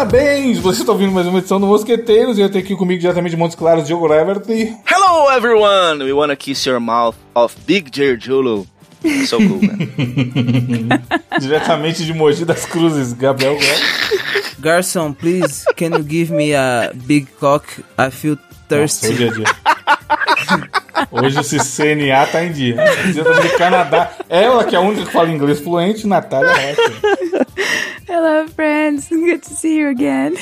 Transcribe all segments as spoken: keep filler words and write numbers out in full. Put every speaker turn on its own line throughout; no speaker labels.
Parabéns! Você está ouvindo mais uma edição do Mosqueteiros e eu tenho aqui comigo diretamente de Montes Claros, Diogo Leverty.
Hello everyone! We wanna kiss your mouth of Big Gerjulo. So cool, man.
Diretamente de Mogi das Cruzes, Gabriel Gomes.
Garçom, please, can you give me a big cock? I feel thirsty.
Nossa, hoje é dia. Hoje esse C N A tá em dia. Dia do Canadá. Ela que é a única que fala inglês fluente, Natália Rocha.
Hello, friends. Good to see you again.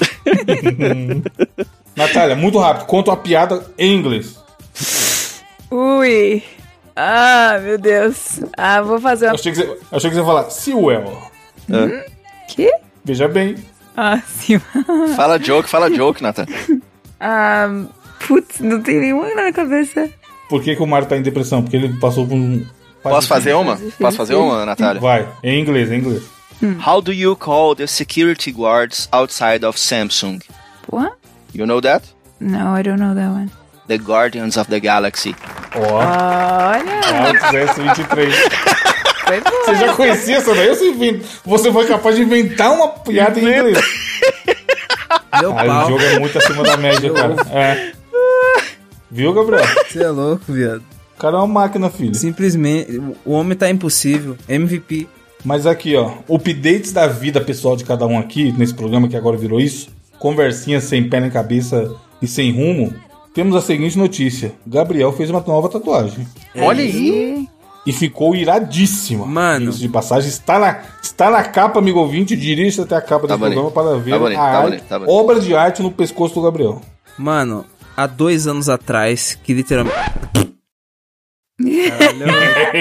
Natália, muito rápido. Conta uma piada em inglês.
Ui. Ah, meu Deus. Ah, vou fazer uma...
Eu achei que você, achei que você ia falar, see well.
Hum? Que?
Veja bem.
Ah, sim.
Fala joke, fala joke, Natália.
Ah, putz, não tem nenhuma na cabeça.
Por que, que o Mário tá em depressão? Porque ele passou por um...
Posso fazer uma? Posso fazer uma, Natália?
Vai, em inglês, em inglês.
Hum.
How do you call the security guards outside of Samsung?
What?
You know that?
No, I don't know that one.
The Guardians of the Galaxy.
Ó,
Olha.
Altos S vinte e três.
Foi bom.
Você já conhecia essa daí? Você, invent... Você foi capaz de inventar uma piada em inglês.
Meu
Ah, o
pau.
jogo é muito acima da média, cara. É. Viu, Gabriel?
Você é louco, viado.
O cara é uma máquina, filho.
Simplesmente, o homem tá impossível. M V P.
Mas aqui, ó, updates da vida pessoal de cada um aqui, nesse programa que agora virou isso, conversinha sem pé nem cabeça e sem rumo, temos a seguinte notícia. Gabriel fez uma nova tatuagem.
Olha aí.
E ficou iradíssima.
Mano.
Diga-se de passagem, está na, está na capa, amigo ouvinte, dirija até a capa
Tá
desse
bonito.
programa para ver
Tá bonito,
a
tá
arte,
bonito, tá bonito.
obra de arte no pescoço do Gabriel.
Mano, há dois anos atrás, que literalmente... Caralho,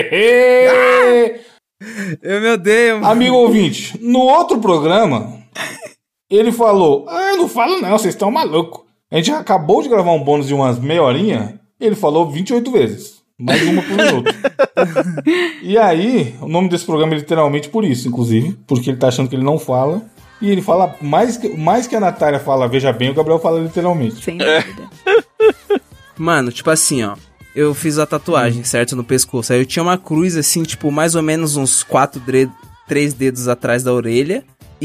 eu me odeio.
Amigo ouvinte, no outro programa, ele falou, ah, não falo não, vocês estão malucos. A gente acabou de gravar um bônus de umas meia horinha, ele falou vinte e oito vezes. Mais uma por minuto. E aí, o nome desse programa é literalmente por isso, inclusive, porque ele tá achando que ele não fala. E ele fala, mais que, mais que a Natália fala, veja bem, o Gabriel fala literalmente.
Sem dúvida.
Mano, tipo assim, ó. Eu fiz a tatuagem, certo? No pescoço. Aí eu tinha uma cruz, assim, tipo, mais ou menos uns quatro, dre- três dedos atrás da orelha.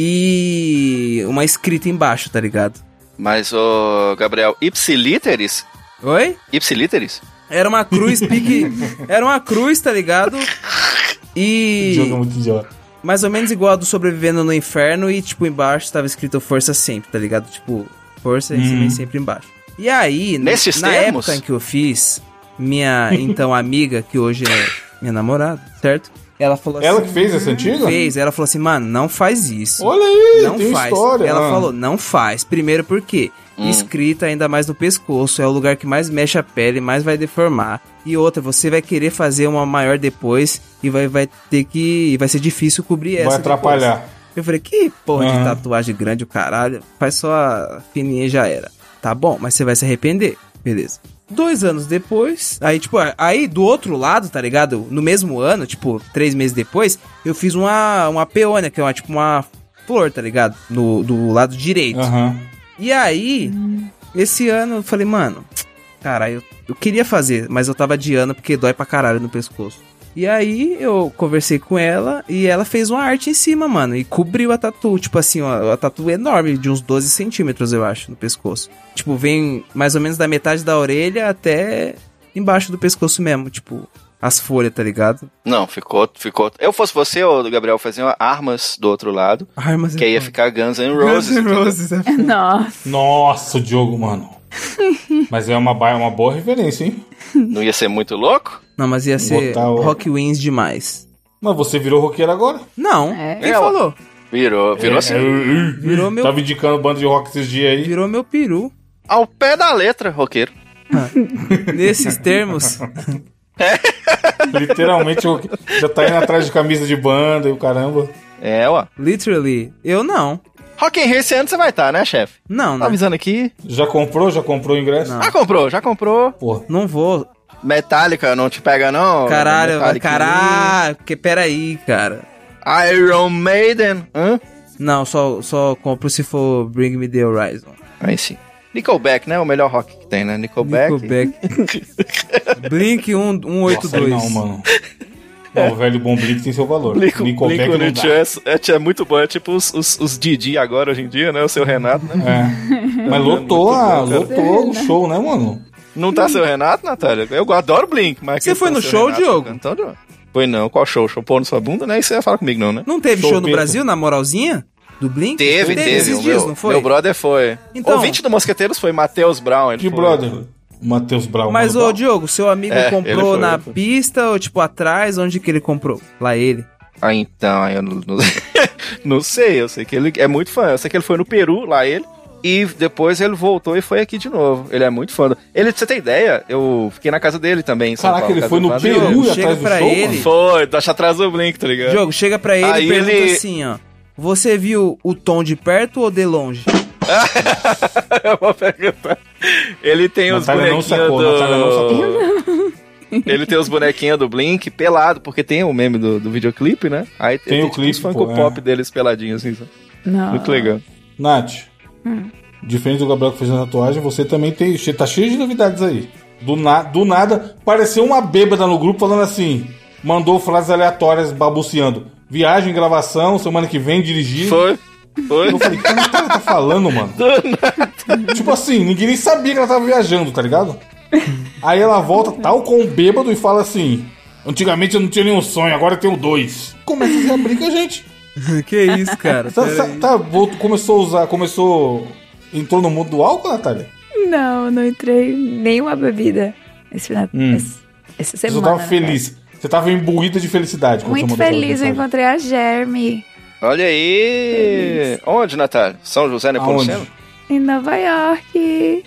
E uma escrita embaixo, tá ligado?
Mas, ô, Gabriel, ipsiliteris?
Oi?
Ipsiliteris?
Era uma cruz pique... Era uma cruz, tá ligado?
O
E...
jogo é muito idiota.
mais ou menos igual a do Sobrevivendo no Inferno. E, tipo, embaixo tava escrito Força Sempre, tá ligado? Tipo, Força
Uhum.
e sempre embaixo. E aí, n-
Nesses
na
termos?
época em que eu fiz, minha, então, amiga, que hoje é minha namorada, certo? Ela falou assim...
Ela que fez essa antiga?
Fez, ela falou assim, mano, não faz isso.
Olha aí,
Não
tem
faz.
história.
Ela
Ah.
falou, não faz. Primeiro porque
Hum.
escrita ainda mais no pescoço, é o lugar que mais mexe a pele, mais vai deformar. E outra, você vai querer fazer uma maior depois e vai, vai ter que... vai ser difícil cobrir essa
Vai atrapalhar.
depois. Eu falei, que porra de
Aham.
tatuagem grande o caralho, faz só a fininha e já era. Tá bom, mas você vai se arrepender. Beleza. Dois anos depois, aí, tipo, aí do outro lado, tá ligado? No mesmo ano, tipo, três meses depois, eu fiz uma, uma peônia, que é uma, tipo, uma flor, tá ligado? No, do lado direito.
Aham.
E aí, esse ano eu falei, mano, caralho, eu, eu queria fazer, mas eu tava adiando porque dói pra caralho no pescoço. E aí eu conversei com ela e ela fez uma arte em cima, mano, e cobriu a tatu, tipo assim, ó, a tatu enorme, de uns doze centímetros, eu acho, no pescoço. Tipo, vem mais ou menos da metade da orelha até embaixo do pescoço mesmo, tipo, as folhas, tá ligado?
Não, ficou, ficou... Eu fosse você, ô, Gabriel, fazia armas do outro lado,
Armas
que aí ia ficar Guns N' Roses. entendeu?
é
Nossa.
Nossa, o Diogo, mano. Mas é uma, ba- é uma boa referência, hein?
Não ia ser muito louco?
Não, mas ia ser
Botar o-
Rock Wins demais.
Mas você virou roqueiro agora?
Não,
É.
quem
É,
falou?
Virou, virou
É,
assim.
é,
Virou meu-
Tava indicando banda de rock esses dias aí.
Virou meu peru.
Ao pé da letra, roqueiro.
Nesses termos...
Literalmente, roque- já tá indo atrás de camisa de banda e o caramba.
É, ó.
Literally, eu não.
Rock in Rio esse ano você vai estar, né, chefe?
Não,
Tá
não.
avisando aqui.
Já comprou? Já comprou o ingresso?
Não.
Já comprou, já comprou.
Porra.
Não vou.
Metallica não te pega, não?
Caralho,
Metallica.
caralho. Porque peraí, cara.
Iron Maiden. Hã?
Não, só, só compro se for Bring Me The Horizon.
Aí sim. Nickelback, né? O melhor rock que tem, né? Nickelback.
Nickelback. Blink um,
Nossa, aí não,
182.
mano. Não, o velho bom Blink tem seu valor.
Blink
Nickelback
Blink
não dá.
é, é muito bom, é tipo os, os, os Didi agora, hoje em dia, né? O seu Renato, né?
É. Mas lotou, a,
bom, cara.
lotou o show, né, mano?
Não tá seu Renato, Natália? Eu adoro Blink, mas...
Você foi
tá
no
seu
show,
Renato
Diogo?
cantando? Foi não, qual show? Show pôr na sua bunda, né? Isso você ia falar comigo não, né?
Não teve show no
Chopeta.
Brasil, na moralzinha? Do Blink?
Teve, teve.
esses
o
dias,
meu,
não foi?
Meu brother foi.
Então-
O ouvinte do Mosqueteiros foi Matheus Brown. Ele
Que
foi.
brother? O Matheus Brown.
Mas,
mano,
ô, Diogo, seu amigo
É, ele
comprou
foi,
na
ele foi.
pista ou, tipo, atrás? Onde que ele comprou? Lá ele.
Ah, então, eu não, não, não sei. Eu sei que ele é muito fã. Eu sei que ele foi no Peru, lá ele. E depois ele voltou e foi aqui de novo. Ele é muito fã. do- Ele, pra você ter ideia, eu fiquei na casa dele também. Em São
Caraca,
Paulo,
ele
casa
foi
do
no
Vazio.
Peru
Diogo,
e
chega
atrás do
pra
show,
ele.
mano?
Foi, tá atrás do Blink, tá ligado?
Diogo, chega pra ele
Aí
e pergunta
ele-
assim, ó. Você viu o Tom de perto ou de longe?
Eu vou perguntar. Ele tem os
Natália não
bonequinhos
sacou,
do...
Natália não sacou.
Ele tem os bonequinhos do Blink pelado, porque tem o meme do, do videoclipe, né? Aí
Tem o
tipo,
clipe,
os Funko
pô, é.
Pop deles peladinhos, assim. sabe?
Não.
Muito legal.
Nath, diferente do Gabriel que fez a tatuagem, você também tem, che- tá cheio de novidades aí. Do, na, do nada, pareceu uma bêbada no grupo falando assim, mandou frases aleatórias balbuciando. Viagem, gravação, semana que vem, dirigir.
Foi, foi.
Eu falei, o que a Natália tá falando, mano? Tipo assim, ninguém nem sabia que ela tava viajando, tá ligado? Aí ela volta, tal com o bêbado, e fala assim: antigamente eu não tinha nenhum sonho, agora eu tenho dois. Como é que você brinca, gente?
Que isso, cara?
Tá,
Pera
tá,
aí.
tá, voltou- começou a usar, começou. Entrou no mundo do álcool, Natália?
Não, não entrei em nenhuma bebida esse final,
Hum.
esse- essa
Você
semana.
tava
né,
feliz. Você tava imbuída de felicidade. quando
Muito
você mandou aquela
feliz, eu
mensagem.
encontrei a Germe
Olha aí. Onde, Natália? São José Nepomuceno?
Aonde?
em Nova York.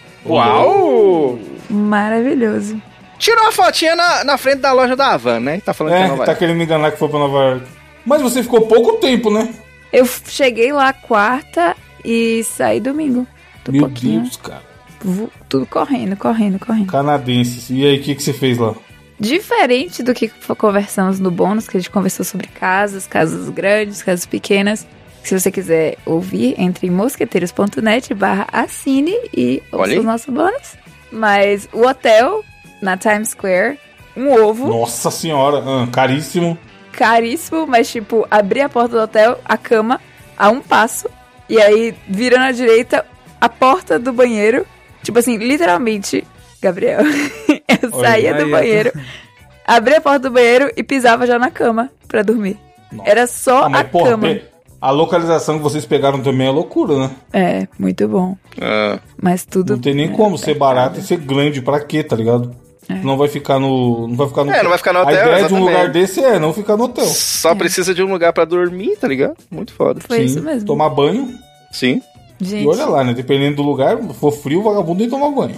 Uau!
Maravilhoso.
Tirou uma fotinha na, na frente da loja da Havan, né? Tá falando que é
É,
Nova
tá
York.
querendo me enganar que foi pra Nova York. Mas você ficou pouco tempo, né?
Eu f- cheguei lá quarta e saí domingo. Tô
Meu
pouquinho.
Deus, cara.
Vu- Tudo correndo, correndo, correndo.
Canadenses. E aí, o que, que você fez lá?
Diferente do que f- conversamos no bônus, que a gente conversou sobre casas, casas grandes, casas pequenas. Se você quiser ouvir, entre em mosqueteiros.net barra assine e
Olha
ouça
aí.
o nosso bônus. Mas o hotel, na Times Square, um ovo,
Nossa senhora, ah, caríssimo.
caríssimo, mas tipo, abrir a porta do hotel, a cama, a um passo, e aí virando à direita, a porta do banheiro. Tipo assim, literalmente, Gabriel, eu
Olha
saía
aí,
do
ó.
banheiro, abria a porta do banheiro e pisava já na cama pra dormir.
Nossa.
Era só
Ah,
a
mas, porra,
cama.
pe- a localização que vocês pegaram também é loucura, né?
É, muito bom.
Ah,
Mas tudo.
Não tem nem
é,
como ser
apertado.
barato e ser grande. Pra quê, tá ligado? Não vai ficar no. Não vai ficar no.
É, não vai ficar no
A
hotel,
ideia de um
exatamente.
lugar desse é não ficar no hotel.
só precisa de um lugar pra dormir, tá ligado? Muito foda.
Foi isso mesmo.
Tomar banho.
Sim.
Gente,
E olha lá, né? Dependendo do lugar, se for frio, o vagabundo nem toma banho.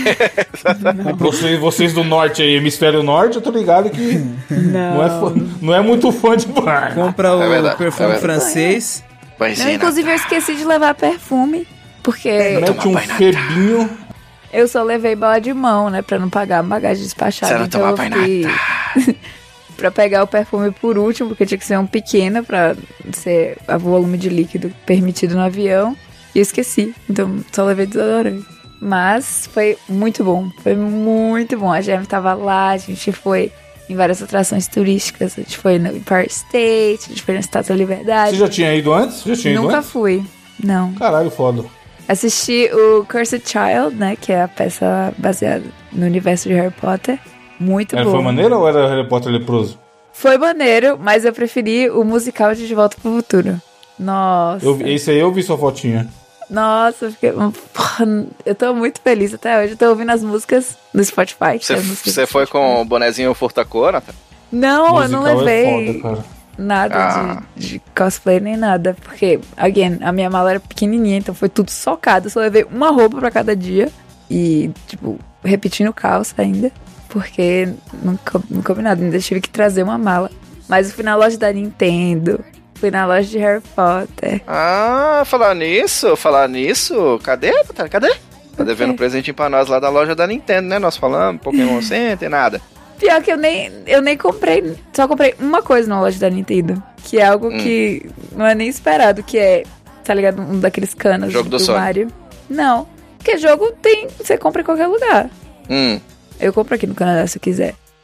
É. Vocês, vocês do norte aí, hemisfério norte, eu tô ligado que
não.
não é, fã- não é muito fã de banho.
Compra o
É verdade,
perfume
é verdade.
francês.
Pois
Não,
é,
inclusive eu esqueci de levar perfume, porque
Mete um
banho na
febinho.
eu só levei bala de mão, né, pra não pagar a bagagem despachada.
Você não
então
toma
eu
banho
fui pra pegar o perfume por último, porque tinha que ser um pequeno pra ser o volume de líquido permitido no avião. E eu esqueci, então só levei desodorante. Mas foi muito bom, foi muito bom. A Gem tava lá, a gente foi em várias atrações turísticas. A gente foi no Empire State, a gente foi na Estátua da Liberdade.
Você já tinha ido antes? Já tinha ido
Nunca
antes?
fui, não.
Caralho, foda.
Assisti o Cursed Child, né? Que é a peça baseada no universo de Harry Potter. Muito
Era,
bom.
foi maneiro ou era Harry Potter leproso?
Foi maneiro, mas eu preferi o musical de De Volta pro Futuro. Nossa.
Eu, vi- esse aí eu vi sua fotinha.
Nossa, eu fiquei. Porra, eu tô muito feliz até hoje. Eu tô ouvindo as músicas no Spotify. que
Você,
é as músicas
você
do
foi
Spotify.
com o bonezinho furta-cor, Natália?
Não, eu não
Musical
levei
É foda, cara.
nada
Ah.
de, de cosplay nem nada. Porque, again, a minha mala era pequenininha, então foi tudo socado. Eu só levei uma roupa pra cada dia. E, tipo, repetindo calça ainda. Porque não, co- não coube nada. Ainda tive que trazer uma mala. Mas eu fui na loja da Nintendo. Fui na loja de Harry Potter.
Ah, falar nisso, falar nisso. Cadê, Natália? Cadê? Tá devendo um presentinho pra nós lá da loja da Nintendo, né? Nós falamos, Pokémon Center, nada.
Pior que eu nem, eu nem comprei, só comprei uma coisa na loja da Nintendo. Que é algo
Hum.
que não é nem esperado, que é, tá ligado? Um daqueles canos
Jogo do
do,
Sonic.
Mario. Não, porque jogo tem, você compra em qualquer lugar.
Hum,
Eu compro aqui no Canadá se eu quiser.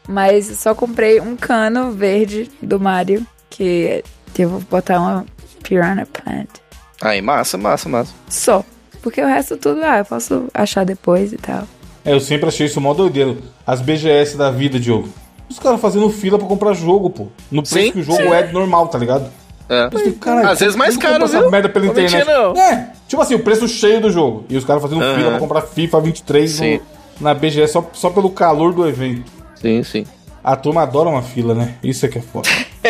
Mas só comprei um cano verde do Mario, que eu vou botar uma Piranha Plant.
Aí, massa, massa, massa.
Só. Porque o resto tudo, ah, eu posso achar depois e tal.
É, eu sempre achei isso mó doideiro. As B G S da vida, Diogo. Os caras fazendo fila pra comprar jogo, pô. No preço
Sim,
que o jogo
sim.
é normal, tá ligado?
É.
Eu fico, caralho,
Às vezes mais
como compra
caro,
essa
viu?
merda pela
Não
internet.
mentira, não.
É, tipo assim, o preço cheio do jogo. E os caras fazendo
Uhum.
fila pra comprar FIFA vinte e três
Sim.
no, na B G S só, só pelo calor do evento.
Sim, sim.
A turma adora uma fila, né? Isso é que é foda.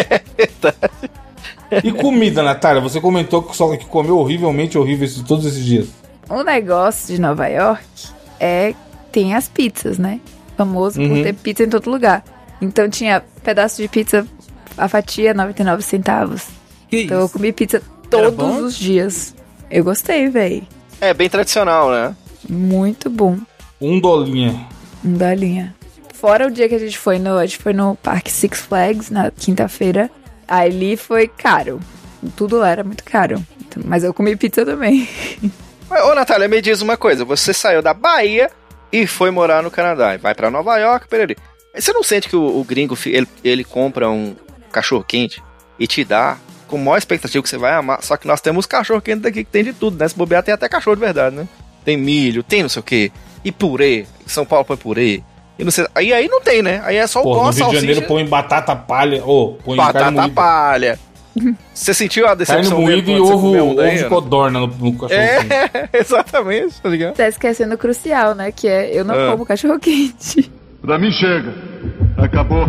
E comida, Natália? Você comentou que só que comeu horrivelmente horrível esses, todos esses dias.
O negócio de Nova York é tem as pizzas, né? Famoso por
Uhum.
ter pizza em todo lugar. Então tinha pedaço de pizza, a fatia noventa e nove centavos.
Que
Então eu
isso?
comi pizza
Era
todos
bom?
os dias. Eu gostei, véi.
É bem tradicional, né?
Muito bom.
Um dolinha.
Um dolinha. Fora o dia que a gente foi no, a gente foi no Parque Six Flags na quinta-feira. Ali foi caro. Tudo lá era muito caro. Então, mas eu comi pizza também.
Mas, ô, Natália, me diz uma coisa. Você saiu da Bahia e foi morar no Canadá. Vai pra Nova York, perere. Você não sente que o, o gringo, ele, ele compra um cachorro-quente e te dá com maior expectativa que você vai amar? Só que nós temos cachorro-quente daqui que tem de tudo, né? Se bobear, tem até cachorro de verdade, né? Tem milho, tem não sei o quê. E purê. São Paulo põe purê. E não sei, aí, aí não tem, né? Aí é só o
Pô,
pão,
no
a
Rio de
salsicha,
Janeiro põe batata palha. Ô, põe carne
batata
moída.
palha. Você sentiu a
Carne
decepção dele
moída e
quando você
ovo,
comeu um
ovo
daí,
de
né?
codorna no, no cachorro.
É, exatamente, tá ligado?
Tá esquecendo o crucial, né? Que é eu não
Ah.
como cachorro quente.
Pra mim chega. Acabou.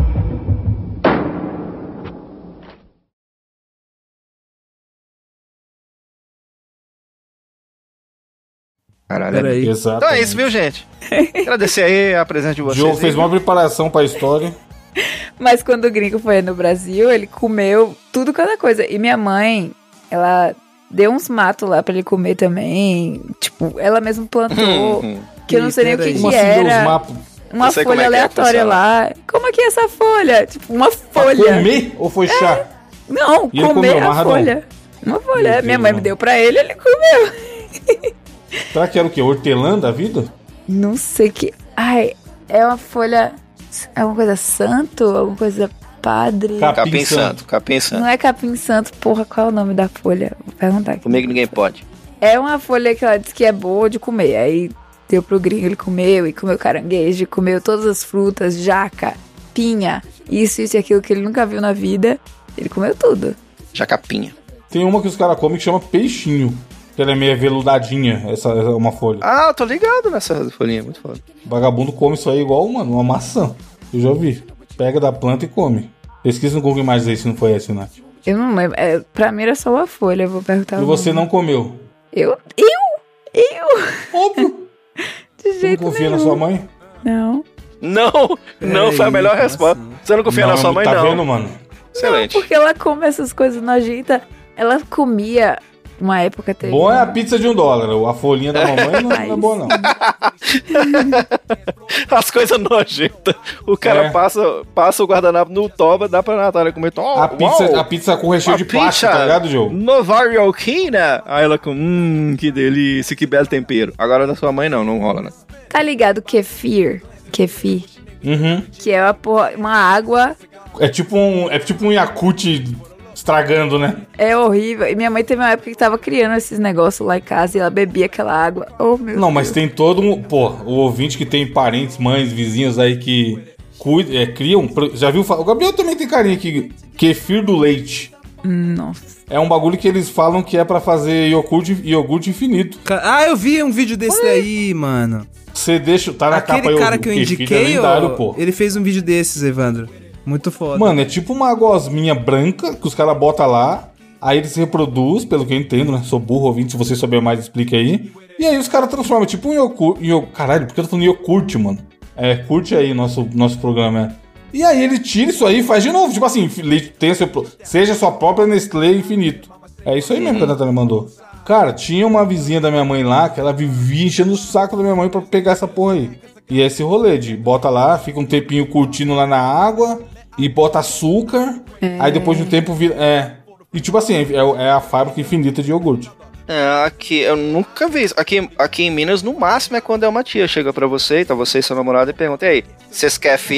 Caralho.
Peraí.
Exato.
Então é isso, viu, gente? Agradecer aí a presença de
O
vocês.
Diogo
aí,
fez
viu?
uma preparação pra história.
Mas quando o gringo foi no Brasil, ele comeu tudo cada coisa. E minha mãe, ela deu uns matos lá pra ele comer também. Tipo, ela mesmo plantou. que eu não sei nem o que,
Peraí.
que
Como assim deu os
era.
mapas?
Uma
Não sei como
folha
é que é,
aleatória
funciona.
lá. Como é que é essa folha? Tipo, uma
Pra
folha.
comer ou foi chá?
Não,
E ele
comer
comeu,
a
amarradão?
folha. Uma folha.
Meu
Minha
Deus,
mãe
mano.
me deu pra ele, ele comeu.
Será que era o quê? Hortelã da vida?
Não sei que. Ai, é uma folha. É alguma coisa santo? Alguma coisa padre?
Cap-
Capim
Capim
santo, capim santo.
Não é capim santo, porra, qual é o nome da folha? Vou perguntar aqui.
Comigo ninguém pode.
É uma folha que ela disse que é boa de comer. Aí deu pro gringo, ele comeu, e comeu caranguejo, comeu todas as frutas, jaca, pinha, isso, isso e aquilo que ele nunca viu na vida. Ele comeu tudo.
Jacapinha.
Tem uma que os caras comem que chama peixinho. Que ela é meio aveludadinha, essa é uma folha.
Ah, eu tô ligado nessa folhinha, muito foda.
Vagabundo come isso aí igual, mano, uma maçã. Eu já vi. Pega da planta e come. Pesquisa no Google mais aí se não foi essa, Nath.
Eu não lembro. É, pra mim era só uma folha, eu vou perguntar.
E
o
você
nome.
não comeu?
Eu? Eu? Eu?
Óbvio.
De
Você não
jeito
confia
nenhum.
na sua mãe?
Não.
Não, não foi a
Peraí,
melhor
como
resposta.
assim?
Você não confia na sua mãe,
tá
não.
vendo, mano?
Excelente.
Porque ela come essas coisas nojentas. Ela comia. Uma época teve.
Bom é a pizza de um dólar. A folhinha da mamãe não, não é
Mas-
boa, não.
As coisas nojentas. O cara
É.
passa, passa o guardanapo no toba, dá pra Natália comer. Oh,
A pizza,
uau,
a pizza com recheio
uma
de plástico,
pizza
tá ligado, Diogo?
Novaiorquina. Aí ela com, hum, que delícia, que belo tempero. Agora da sua mãe não, não rola, né?
Tá ligado? Kefir. Kefir.
Uhum.
Que é uma, porra- uma água.
É tipo um, é tipo um Yakult estragando, né?
É horrível. E minha mãe teve uma época que tava criando esses negócios lá em casa e ela bebia aquela água. Oh, meu
Não, mas
Deus.
tem todo um... Pô, o ouvinte que tem parentes, mães, vizinhos aí que cuida, é, criam... Já viu? fa- O Gabriel também tem carinha que... Kefir do leite.
Nossa.
É um bagulho que eles falam que é pra fazer iogurte, iogurte infinito.
Ca- Ah, eu vi um vídeo desse daí, mano.
Você deixa... Tá na capa
Aquele
aí,
cara
o
que eu
kefir é
indiquei,
lendário,
ó,
pô.
ele fez um vídeo desses, Evandro. Muito foda.
Mano, é tipo uma gosminha branca que os caras botam lá. Aí ele se reproduz, pelo que eu entendo, né? Sou burro, ouvinte, se você souber mais, explica aí. E aí os caras transformam, tipo um iogurte... Iog... Caralho, por que eu tô falando iogurte, mano? É, curte aí nosso, nosso programa, é. E aí ele tira isso aí e faz de novo. Tipo assim, leite- tenha seu, pro- seja sua própria Nestlé infinito. É isso aí mesmo que a Natália mandou. Cara, tinha uma vizinha da minha mãe lá que ela vivia enchendo o saco da minha mãe pra pegar essa porra aí. E é esse rolê de bota lá, fica um tempinho curtindo lá na água e bota açúcar. Aí depois de um tempo vira... É... E tipo assim, é, é a fábrica infinita de iogurte.
É, aqui, eu nunca vi isso. Aqui, aqui em Minas, no máximo, é quando é uma tia chega pra você, tá você e seu namorado e pergunta, e aí, vocês querem kefir?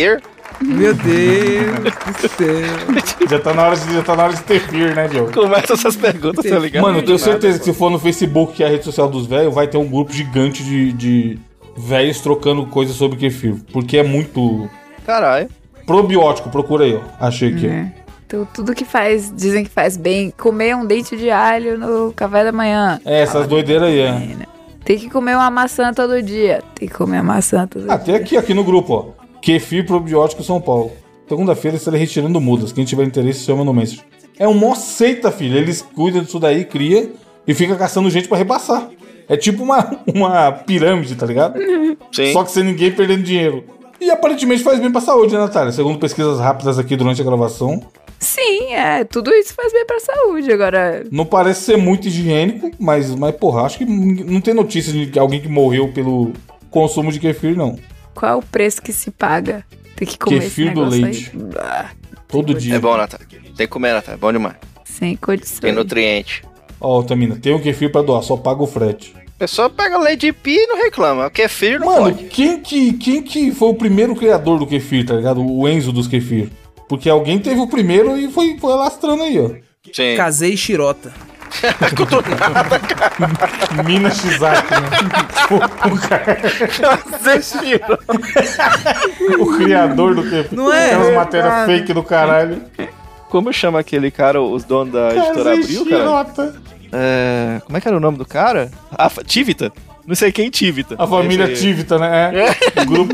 Meu Deus do céu.
Já tá na hora de, já tá na hora de ter fear, né, Diogo?
Começa essas perguntas, tá ligado?
Mano, eu tenho
Nada,
certeza
pô.
que se for no Facebook, que é a rede social dos velhos, vai ter um grupo gigante de, de velhos trocando coisas sobre kefir. Porque é muito
Caralho.
probiótico. Procura aí, ó. Achei aqui.
É. Então, tudo que faz, dizem que faz bem. Comer um dente de alho no café da manhã.
É, essas doideiras aí, é.
Né? Tem que comer uma maçã todo dia. Tem que comer uma maçã todo
Até
dia.
aqui, aqui no grupo, ó. Kefir probiótico São Paulo. Segunda-feira estarei retirando mudas. Quem tiver interesse, chama no Messenger. É uma seita, filho. Eles cuidam disso daí, cria e fica caçando gente pra repassar. É tipo uma, uma pirâmide, tá ligado?
Sim.
Só que sem ninguém perdendo dinheiro. E aparentemente faz bem pra saúde, né, Natália? Segundo pesquisas rápidas aqui durante a gravação.
Sim, é. Tudo isso faz bem pra saúde. Agora,
Não parece ser muito higiênico, mas, mas porra, acho que não tem notícia de alguém que morreu pelo consumo de kefir, não.
qual o preço que se paga? Tem que comer
Kefir
esse
do
negócio
leite.
aí. Ah,
Todo dia.
É bom, Natália. Tem que comer, Natália. É bom demais.
sem condições.
Tem nutriente.
Ó, Tamina, tem um kefir pra doar, só paga o frete.
A pessoa pega leite de pi e não reclama. O kefir não
Mano,
pode.
quem que, quem que foi o primeiro criador do kefir, tá ligado? O Enzo dos kefir. Porque alguém teve o primeiro e foi, foi alastrando aí, ó.
Sim.
Casei Shirota.
Minas Shizaki, né? o, o, cara, o criador do kefir.
Não é?
Aquelas matérias fake do caralho.
Como chama aquele cara, os donos da editora
Casei
Abril, cara?
Shirota.
É... Como é que era o nome do cara? Ah, Tivita. Não sei quem Tivita.
A família
Esse aí.
Tivita, né? É. O grupo.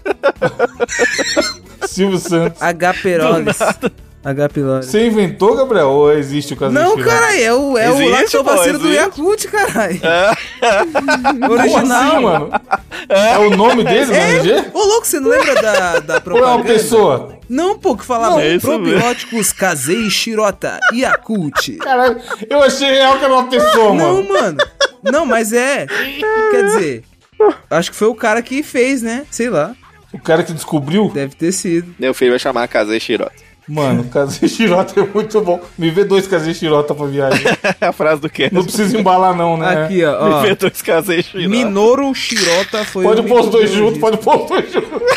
Silvio Santos.
H. Perolis. H. Perolis.
Você inventou, Gabriel? Ou existe o Casei
Não,
Shirota?
cara, é o, é o
Existe,
lactobacilo
pô,
do
existe.
Yakult, caralho.
Como
Original.
assim, mano? É o nome dele no R G?
Ô, louco, você não lembra da, da
Ou é
propaganda?
uma pessoa?
Não, pô, que falava
Não, é isso
probióticos Casei Shirota Yakult.
Caralho, eu achei real que era uma pessoa,
Não,
mano.
mano. Não, mas é. Quer dizer, acho que foi o cara que fez, né? Sei lá.
O cara que descobriu.
Deve ter sido.
Meu filho vai chamar Casei Shirota.
Mano, Casei Shirota é muito bom. Me vê dois Casei Shirota pra viagem.
A frase do quê?
Não precisa embalar, não, né?
Aqui, ó. ó.
Me vê dois Casei Shirota.
Minoru Shirota foi
Pode
o
pôr os dois juntos,
microbiologista.
pode pôr os dois juntos.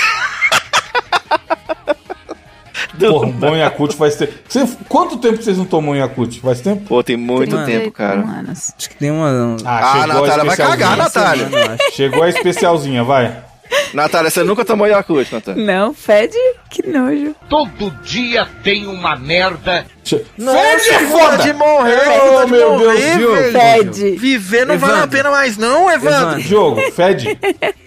Porra, um bom Yakult faz tempo. Você, quanto tempo vocês não tomam Yakult? Faz tempo?
Pô, tem muito
Mano.
tempo, cara.
Anos.
Acho que tem uma...
Ah,
chegou
Natália vai cagar,
especialzinha.
Natália.
Semana, eu acho.
Chegou a especialzinha, vai.
Natália, você nunca tomou Yakult, Natália?
Não, fede? Que nojo.
Todo dia tem uma merda.
Che... Fede é foda!
de morrer,
Oh,
vontade de
meu
morrer,
Deus, Diogo.
velho.
Fede.
Viver não
Evandro.
vale a pena mais não, Evandro.
Evandro.
Jogo, fede.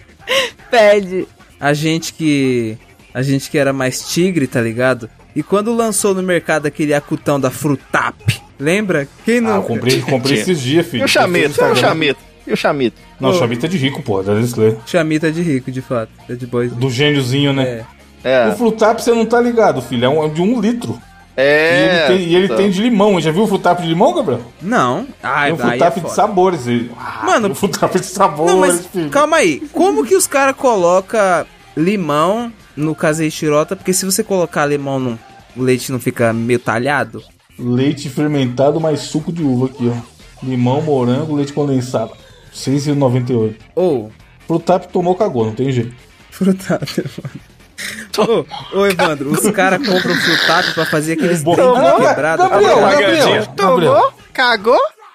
Fede.
A gente que... A gente que era mais tigre, tá ligado? E quando lançou no mercado aquele acutão da Frutap, lembra? Quem não...
Ah, eu comprei, comprei esses dias, filho.
E o chamito, e o chamito, e o chamito.
Não, o chamito é de rico, porra, da Nestlé.
Chamita de rico, de fato. É de boys.
Do gêniozinho, né?
É.
É,
O Frutap você não tá ligado, filho. É, um, é de um litro. E
é.
ele, tem, e ele
tá.
tem de limão. Já viu o Frutap de limão, Gabriel?
Não. Ai,
Tem um
daí é
Frutap de
foda.
sabores. E... Ah,
Mano,
tem um Frutap de sabores,
Não, mas
filho.
calma aí. Como que os caras colocam limão no Casei Shirota? Porque se você colocar limão no o leite não fica meio talhado?
Leite fermentado mais suco de uva aqui, ó. Limão, morango, leite condensado. seis reais e noventa e oito.
Ou,
Frutap tomou, cagou, não tem jeito.
frutado, Evandro. Ô, ô, Evandro, os caras compram frutado pra fazer aqueles
Bom,
dentes
Gabriel,
quebrados.
Gabriel,
tá ligado?
Gabriel, Gabriel.
Tomou, cagou.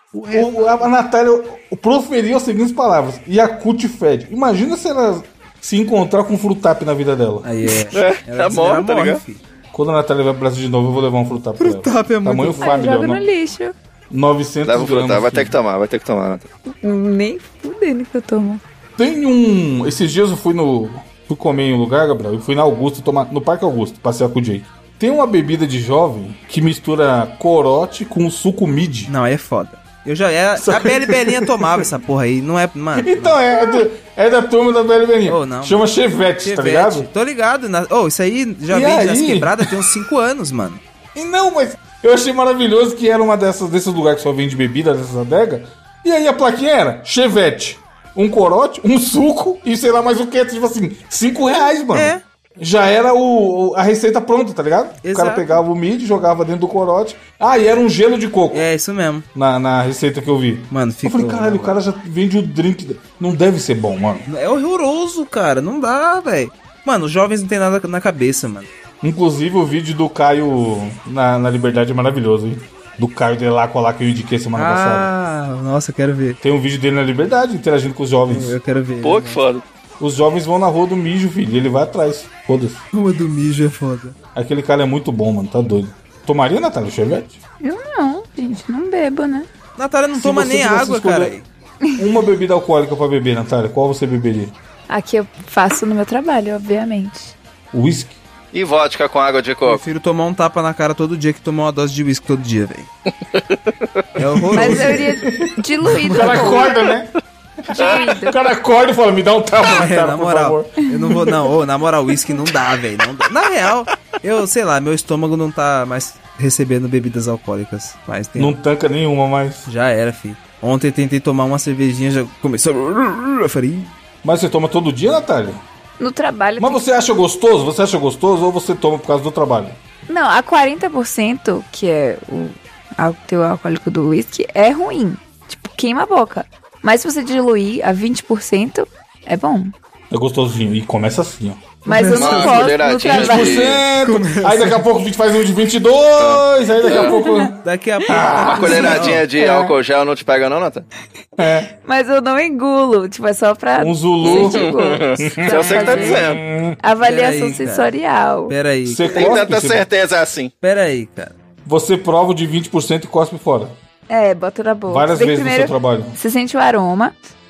O, a Natália proferiu as seguintes palavras. Yakult fede. Imagina se ela se encontrar com um Frutap na vida dela.
Aí é.
É,
Ela
tá
diz-
bom,
ela
tá
morre,
ligado?
filho.
Quando a Natália vai pro Brasil de novo, eu vou levar um Frutap pra ela.
Frutap é muito
Tamanho
bom.
Ah,
família,
joga no
não.
lixo.
novecentos
Leva o
gramas.
frutar, vai ter
filho.
que tomar, vai ter que tomar, Natália.
Nem fudendo que eu tomo.
Tem um... Esses dias eu fui no... Fui comer em um lugar, Gabriel. Eu fui na Augusta, tomar... no Parque Augusto, passear com o Jake. Tem uma bebida de jovem que mistura corote com suco mid.
Não, aí é foda. Eu já era. A Bela Belinha tomava essa porra aí, não é. Mano.
Então, é, é, do- é da turma da Bela Belinha.
Oh, não.
Chama Chevette,
Chevette.
tá ligado?
Tô ligado. Na... Oh, isso aí já
E
vem nas
aí?
quebradas tem uns cinco anos, mano.
E não, mas eu achei maravilhoso que era uma dessas, desses lugares que só vende bebida, dessas adegas. E aí a plaquinha era Chevette, um corote, um suco e sei lá mais o que. Tipo assim, cinco reais, mano.
É.
Já era o, o- a receita pronta, tá ligado? O
Exato.
cara pegava o mid, jogava dentro do corote. Ah, e era um gelo de coco
É isso mesmo.
na, na receita que eu vi.
Mano,
Eu
ficou.
falei, caralho, o cara já vende o drink. Não deve ser bom, mano.
É horroroso, cara. Não dá, velho. Mano, os jovens não tem nada na cabeça, mano.
Inclusive, o vídeo do Caio na, na Liberdade é maravilhoso, hein? Do Caio de lá colar que eu indiquei semana
ah,
passada.
Ah, nossa, eu quero ver.
Tem um vídeo dele na Liberdade, interagindo com os jovens.
Eu quero ver.
Pô, que foda.
Os jovens vão na rua do mijo, filho, e ele vai atrás. Foda-se.
Rua do mijo é foda.
Aquele cara é muito bom, mano, tá doido. Tomaria, Natália, o Chevette?
Eu não, gente, não bebo, né?
Natália não
Se
toma
você
nem
tivesse
água,
escolher
cara.
Uma bebida alcoólica pra beber, Natália, qual você beberia?
Aqui eu faço no meu trabalho, obviamente.
Whisky?
E vodka com água de
Eu
coco?
prefiro tomar um tapa na cara todo dia que tomar uma dose de uísque todo dia, velho. É horroroso.
Mas eu iria diluído.
O cara acorda, né?
Diluído.
O cara acorda e fala, me dá um tapa na
É,
cara,
na
por
moral,
favor.
eu não vou, não, ô, na moral, uísque não dá, velho, não dá. Na real, eu, sei lá, meu estômago não tá mais recebendo bebidas alcoólicas, mas tem,
Não tanca nenhuma mais.
já era, filho. Ontem eu tentei tomar uma cervejinha, já começou, eu falei, ih,
Mas você toma todo dia, Natália?
No trabalho.
Mas
tem-
você acha gostoso? Você acha gostoso ou você toma por causa do trabalho?
Não, a quarenta por cento, que é o, o teu alcoólico do whisky, é ruim. Tipo, queima a boca. Mas se você diluir a vinte por cento, é bom.
É gostosinho. E começa assim, ó.
Mas eu não
Uma
posso no
colheradinha
vinte por
trabalho.
cento. Aí daqui a pouco a gente faz um de vinte e dois. Aí daqui a pouco...
daqui a pouco...
Uma colheradinha de
É.
álcool gel não te pega não, Nathan?
É.
Mas eu não engulo. Tipo, é só pra...
Um Zulu.
sentir gosto.
Isso é você que tá
fazer
dizendo.
Avaliação
Peraí, cara.
sensorial.
Pera aí,
Você
Tem
cospe,
tanta
você-
certeza assim.
pera aí, cara.
Você prova o de vinte por cento e cospe fora.
É, bota na boca.
Várias
Você tem que
vezes no seu
primeiro-
trabalho.
Você sente o aroma.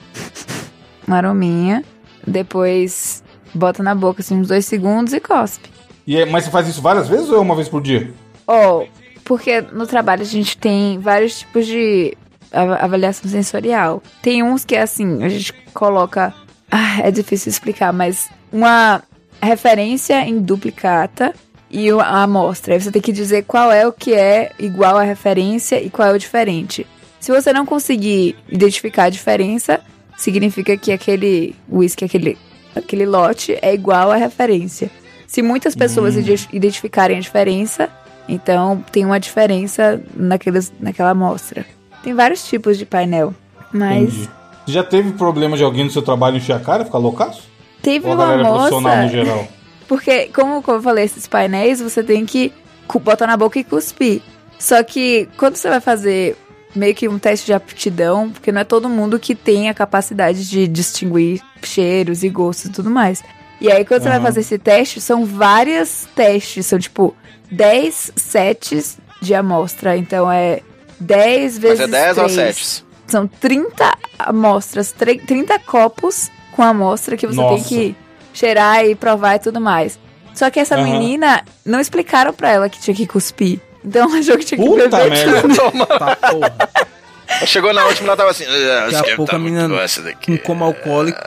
Um arominha. Depois bota na boca assim uns dois segundos e cospe.
E é- mas você faz isso várias vezes ou é uma vez por dia?
Ó, porque no trabalho a gente tem vários tipos de av- avaliação sensorial. Tem uns que é assim, a gente coloca... Ah, é difícil explicar, mas uma referência em duplicata e o- a amostra. Aí você tem que dizer qual é o que é igual à referência e qual é o diferente. Se você não conseguir identificar a diferença, significa que aquele whisky, aquele, aquele lote é igual à referência. Se muitas pessoas ide- identificarem a diferença, então tem uma diferença naqueles, naquela amostra. Tem vários tipos de painel, mas
Entendi. Já teve problema de alguém no seu trabalho encher a cara, ficar loucaço?
teve
Ou a
uma
galera é profissional no
moça...
geral?
Porque, como, como eu falei, esses painéis, você tem que cu- botar na boca e cuspir. Só que, quando você vai fazer meio que um teste de aptidão, porque não é todo mundo que tem a capacidade de distinguir cheiros e gostos e tudo mais. E aí, quando você vai
Aham.
fazer esse teste, são vários testes. São, tipo, dez sets de amostra. Então, é dez vezes
Mas é dez ou
três.
sete?
São trinta amostras, tre- trinta copos com amostra que você
Nossa.
tem que cheirar e provar e tudo mais. Só que essa
Aham.
menina, não explicaram pra ela que tinha que cuspir. Então ela achou que tinha que
Puta
beber
merda.
tudo.
Toma.
Tá, porra.
Chegou na última, ela tava assim... "Ah,
Daqui
acho
a
que
pouco
tá
a
muito
menina
bom essa daqui."
com coma alcoólico.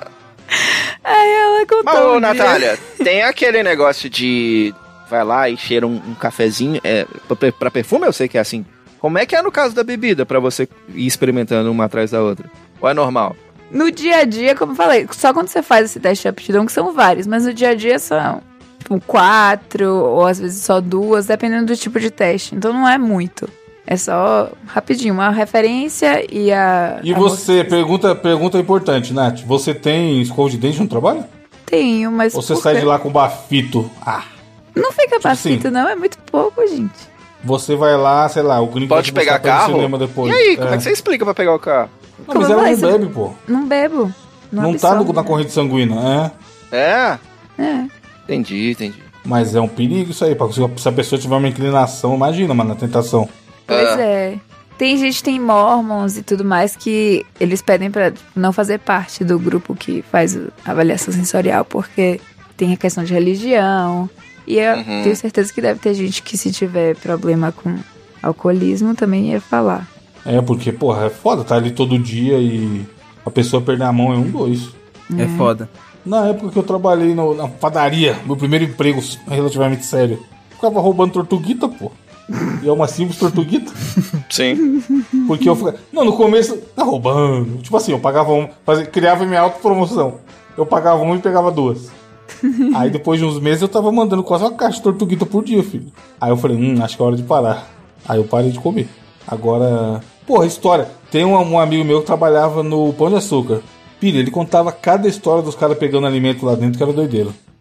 Aí ela contou.
Mas, ô,
um dia.
Natália, tem aquele negócio de... Vai lá e cheira um, um cafezinho. É, pra, pra perfume eu sei que é assim. Como é que é no caso da bebida, pra você ir experimentando uma atrás da outra? Ou é normal?
No dia a dia, como eu falei, só quando você faz esse teste de aptidão, que são vários, mas no dia a dia são tipo, quatro, ou às vezes só duas, dependendo do tipo de teste. Então não é muito. É só rapidinho, uma referência e a.
E
a
você,
moça-
pergunta, pergunta importante, Nath. Você tem escova de dente no trabalho?
Tenho, mas.
Ou você
por
sai
quê?
de lá com bafito? Ah,
Não fica
Tipo
bafito,
assim.
não, é muito pouco, gente.
você vai lá, sei lá, o gringo
Pode
vai te
pegar
buscar pra ir no
carro?
cinema depois.
E aí, como é que você explica pra pegar o carro?
Não,
Como
mas ela
vai?
não
Você-
bebe, pô.
Não bebo. Não,
Não tá no-
absorve.
na corrente sanguínea, é.
É?
É.
Entendi, entendi.
Mas é um perigo isso aí, pá. Se se a pessoa tiver uma inclinação, imagina, mano, a tentação.
Pois
Ah.
é. Tem gente, tem mormons e tudo mais que eles pedem pra não fazer parte do grupo que faz a avaliação sensorial, porque tem a questão de religião. E eu
Uhum.
tenho certeza que deve ter gente que, se tiver problema com alcoolismo, também ia falar.
É, porque, porra, é foda, tá ali todo dia e a pessoa perder a mão é um, dois.
É foda.
Na época que eu trabalhei no- na padaria, meu primeiro emprego relativamente sério, ficava roubando tortuguita, pô. E é uma simples tortuguita.
Sim.
Porque eu ficava. Não, no começo, tá roubando. Tipo assim, eu pagava um. Fazia, criava minha autopromoção. Eu pagava um e pegava duas. Aí depois de uns meses eu tava mandando quase uma caixa de tortuguita por dia, filho. Aí eu falei, hum, acho que é hora de parar. Aí eu parei de comer. Agora. Porra, história. Tem um, um amigo meu que trabalhava no Pão de Açúcar. Filho, ele contava cada história dos caras pegando alimento lá dentro, que era doideiro.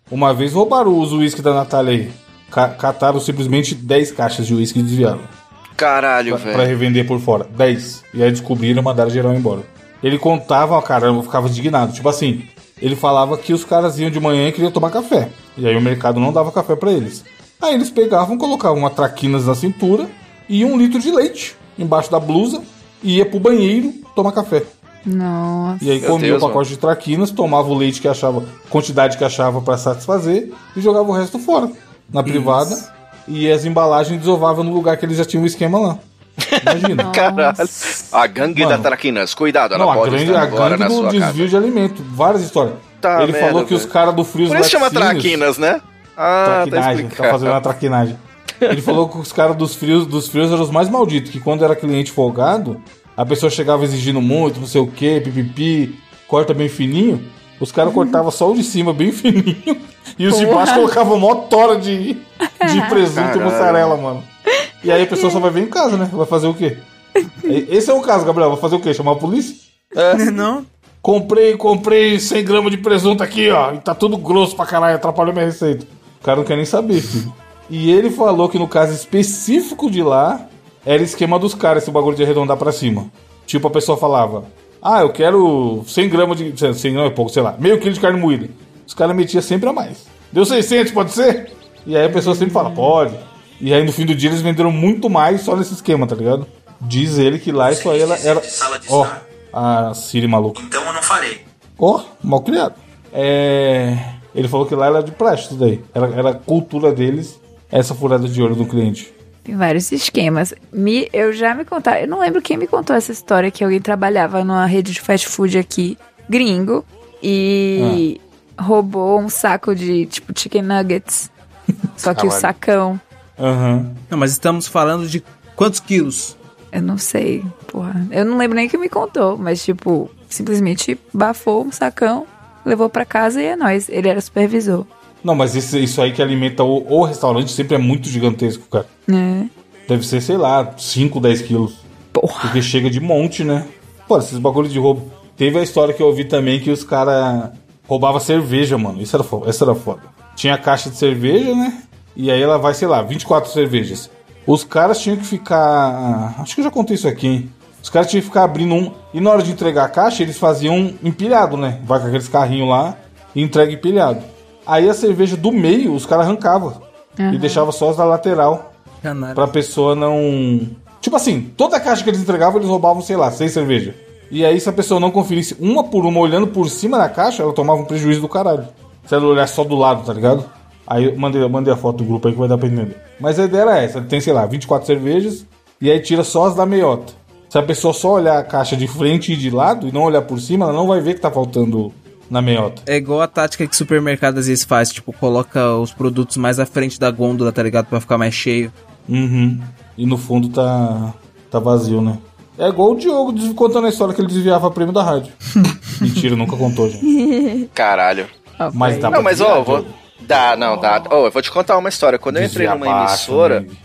Uma vez roubaram os uísque da Natália aí. Ca- cataram simplesmente dez caixas de uísque e desviaram.
Caralho,
Pra,
velho.
pra revender por fora. dez. E aí descobriram e mandaram geral embora. Ele contava, caramba, eu ficava indignado. Tipo assim, ele falava que os caras iam de manhã e queriam tomar café. E aí o mercado não dava café pra eles. Aí eles pegavam, colocavam uma traquinas na cintura e um litro de leite embaixo da blusa e ia pro banheiro tomar café.
Nossa.
E aí
Meu
comia
Deus,
o pacote de traquinas, tomava o leite que achava, quantidade que achava pra satisfazer e jogava o resto fora, na privada. E as embalagens desovavam no lugar que eles já tinham o esquema lá. Imagina.
Caralho. A gangue
Mano.
da Traquinas, cuidado, ela
Não, a
pode
grande,
estar
a
agora
gangue
na
do
sua
desvio
casa.
de alimento. Várias histórias.
Tá,
Ele
merda,
falou que os
velho.
caras do Frios
Por isso chama
Laticínios-
Traquinas, né? Ah, tá
traquinagem, tá
explicado.
fazendo uma traquinagem. Ele falou que os caras dos frios, dos frios eram os mais malditos, que quando era cliente folgado, a pessoa chegava exigindo muito, não sei o que, pipipi, corta bem fininho, os caras cortavam só o de cima bem fininho, e os de
Porra.
baixo colocavam mó tora de, de presunto
Caralho.
e mussarela, mano. E aí a pessoa só vai ver em casa, né? Vai fazer o quê? Esse é o caso, Gabriel, vai fazer o quê? Chamar a polícia?
Não?
Comprei, comprei cem gramas de presunto aqui, ó. E tá tudo grosso pra caralho, atrapalhou minha receita. O cara não quer nem saber, filho. E ele falou que no caso específico de lá, era esquema dos caras, esse bagulho de arredondar pra cima. Tipo, a pessoa falava, ah, eu quero cem gramas de... cem não é pouco, sei lá, meio quilo de carne moída. Os caras metiam sempre a mais. Deu seiscentos, pode ser? E aí a pessoa sempre fala, pode. E aí no fim do dia eles venderam muito mais só nesse esquema, tá ligado? Diz ele que lá isso aí ela era... Ó, a Siri maluca.
Então eu não farei.
Ó, mal criado. É... Ele falou que lá era de plástico isso daí. Era, era a cultura deles, essa furada de olho do cliente.
Tem vários esquemas. Me, eu já me contaram, eu não lembro quem me contou essa história, que alguém trabalhava numa rede de fast food aqui, gringo, e roubou um saco de, tipo, chicken nuggets. Só que o
Caralho.
sacão,
Aham.
Não, mas estamos falando de quantos quilos?
eu não sei, porra. Eu não lembro nem quem me contou, mas, tipo, simplesmente bafou um sacão, levou pra casa e é nóis. Ele era supervisor.
Não, mas isso, isso aí que alimenta o, o restaurante sempre é muito gigantesco, cara.
É.
Deve ser, sei lá, cinco, dez quilos.
Porra.
Porque chega de monte, né? Pô, esses bagulhos de roubo. Teve a história que eu ouvi também que os caras roubavam cerveja, mano. Isso era foda. Essa era foda. Tinha a caixa de cerveja, né? E aí ela vai, sei lá, vinte e quatro cervejas. Os caras tinham que ficar... Acho que eu já contei isso aqui, hein? Os caras tinham que ficar abrindo um... E na hora de entregar a caixa, eles faziam empilhado, né? Vai com aqueles carrinhos lá e entrega empilhado. Aí a cerveja do meio, os caras arrancavam. E deixavam só as da lateral.
Canalha.
Pra pessoa não... Tipo assim, toda a caixa que eles entregavam, eles roubavam, sei lá, seis cervejas. E aí, se a pessoa não conferisse uma por uma, olhando por cima da caixa, ela tomava um prejuízo do caralho. Se ela olhar só do lado, tá ligado? Aí eu mandei, eu mandei a foto do grupo aí que vai dar pra entender. Mas a ideia era essa, tem, sei lá, vinte e quatro cervejas, e aí tira só as da meiota. Se a pessoa só olhar a caixa de frente e de lado, e não olhar por cima, ela não vai ver que tá faltando na meiota.
É igual a tática que o supermercado às vezes faz, tipo, coloca os produtos mais à frente da gôndola, tá ligado? Pra ficar mais cheio.
Uhum. E no fundo tá, tá vazio, né? É igual o Diogo des- contando a história que ele desviava prêmio da rádio. Mentira, nunca contou, gente.
Caralho.
Ó,
Mas
foi.
dá
Não,
pra
mas
desviar,
ó, vou...
Diogo?
Dá, não, dá. Ó, eu vou te contar uma história. Quando eu entrei
Desviar
numa
baixo,
emissora,
né?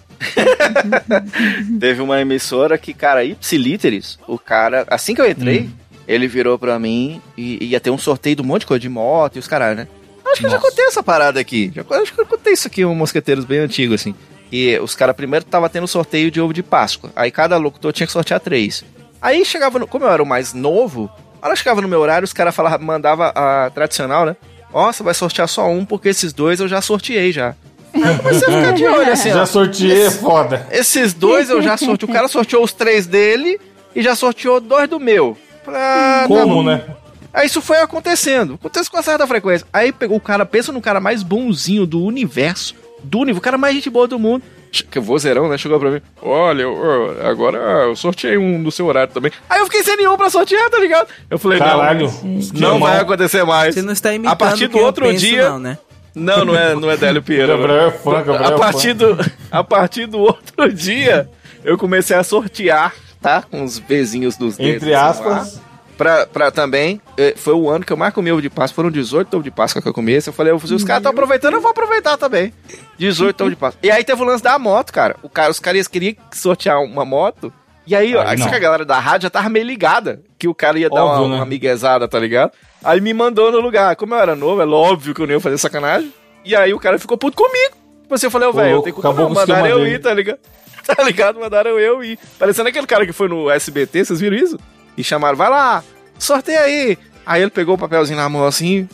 teve uma emissora que, cara, ipsilíteres, o cara, assim que eu entrei,
Hum.
ele virou pra mim e ia ter um sorteio de um monte de coisa de moto e os caralho, né? Acho que eu já
Nossa.
contei essa parada aqui. Já, acho que eu contei isso aqui, um Mosqueteiros bem antigo, assim. E os caras primeiro tava tendo sorteio de ovo de Páscoa. Aí cada locutor tinha que sortear três. Aí chegava, no, como eu era o mais novo, ela chegava no meu horário, os caras falavam, mandava a tradicional, né? Nossa, vai sortear só um, porque esses dois eu já sorteei já. Aí eu comecei a ficar de olho, assim, ó.
Já sorteei, é foda.
Esses dois eu já sorteei. O cara sorteou os três dele e já sorteou dois do meu. Pra...
Como, né?
Aí isso foi acontecendo. Acontece com uma certa frequência. Aí pegou o cara, pensa no cara mais bonzinho do universo. Do universo, o cara mais gente boa do mundo. Que vozeirão, né? Chegou pra mim. Olha, eu, eu- agora eu sorteei um no seu horário também. Aí eu fiquei sem nenhum pra sortear, tá ligado? Eu falei,
Caralho.
não, não
esquemão.
vai acontecer mais.
Você não está imitando
A partir do
quem eu
outro
penso,
dia.
não, né?
Não, não é, não é Délio Pinheiro.
Gabriel é fã, Gabriel
a
é
partir
fã.
do A partir do outro dia, eu comecei a sortear, tá? Com os bezinhos dos dedos.
Entre
assim, lá.
aspas.
Pra, pra também, eh, foi o ano que eu mais comi ovo de Páscoa, foram dezoito ovos de Páscoa que eu comi. Eu falei, eu falei, os caras estão aproveitando, eu vou aproveitar também. dezoito ovos de Páscoa. E aí teve o lance da moto, cara. O cara os caras queriam sortear uma moto. E aí, ó,
Aí
só
não.
que a galera da rádio já tava meio ligada. que o cara ia dar
Óbvio,
uma,
né?
uma miguezada, tá ligado? Aí me mandou no lugar. Como eu era novo, é óbvio que eu não ia fazer sacanagem. E aí o cara ficou puto comigo. Tipo assim, eu falei, ô, velho, eu tenho que
acabou
não,
com o esquema
mandaram eu
dele.
ir, tá ligado? Tá ligado? Mandaram eu ir. Parecendo aquele cara que foi no S B T, vocês viram isso? E chamaram, vai lá, sorteia aí. Aí ele pegou o papelzinho na mão assim,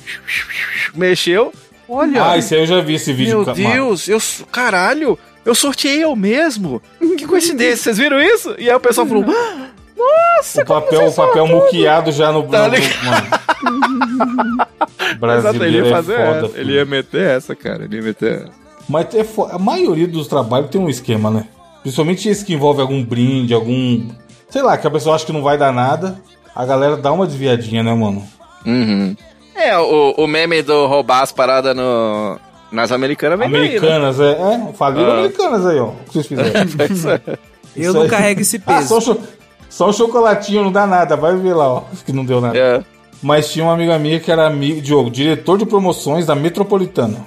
mexeu. Olha.
Ah, esse aí eu já vi esse vídeo.
Meu
ca-
Deus, eu, caralho, eu sorteei eu mesmo. Que coincidência, vocês viram isso? E aí o pessoal falou, ah, nossa,
O papel, o papel muqueado já no...
Tá
no-
ligado?
mano.
Exato,
Brasileiro
ele ia
é
fazer
foda,
essa.
filho.
Ele ia meter essa, cara, ele ia meter essa.
Mas é fo- a maioria dos trabalhos tem um esquema, né? Principalmente esse que envolve algum brinde, algum... Sei lá, que a pessoa acha que não vai dar nada. A galera dá uma desviadinha, né, mano?
Uhum. É, o, o meme do roubar as paradas no, nas americanas vem daí, né?
Americanas, é. É, faliram
Ah.
Americanas aí, ó. O que vocês fizeram?
Pois é.
Eu
Isso
não
aí.
carrego esse
Ah,
peso.
só, um cho- só um chocolatinho não dá nada. Vai ver lá, ó. Que não deu nada.
É.
Mas tinha uma amiga minha que era amigo, Diogo, diretor de promoções da Metropolitana.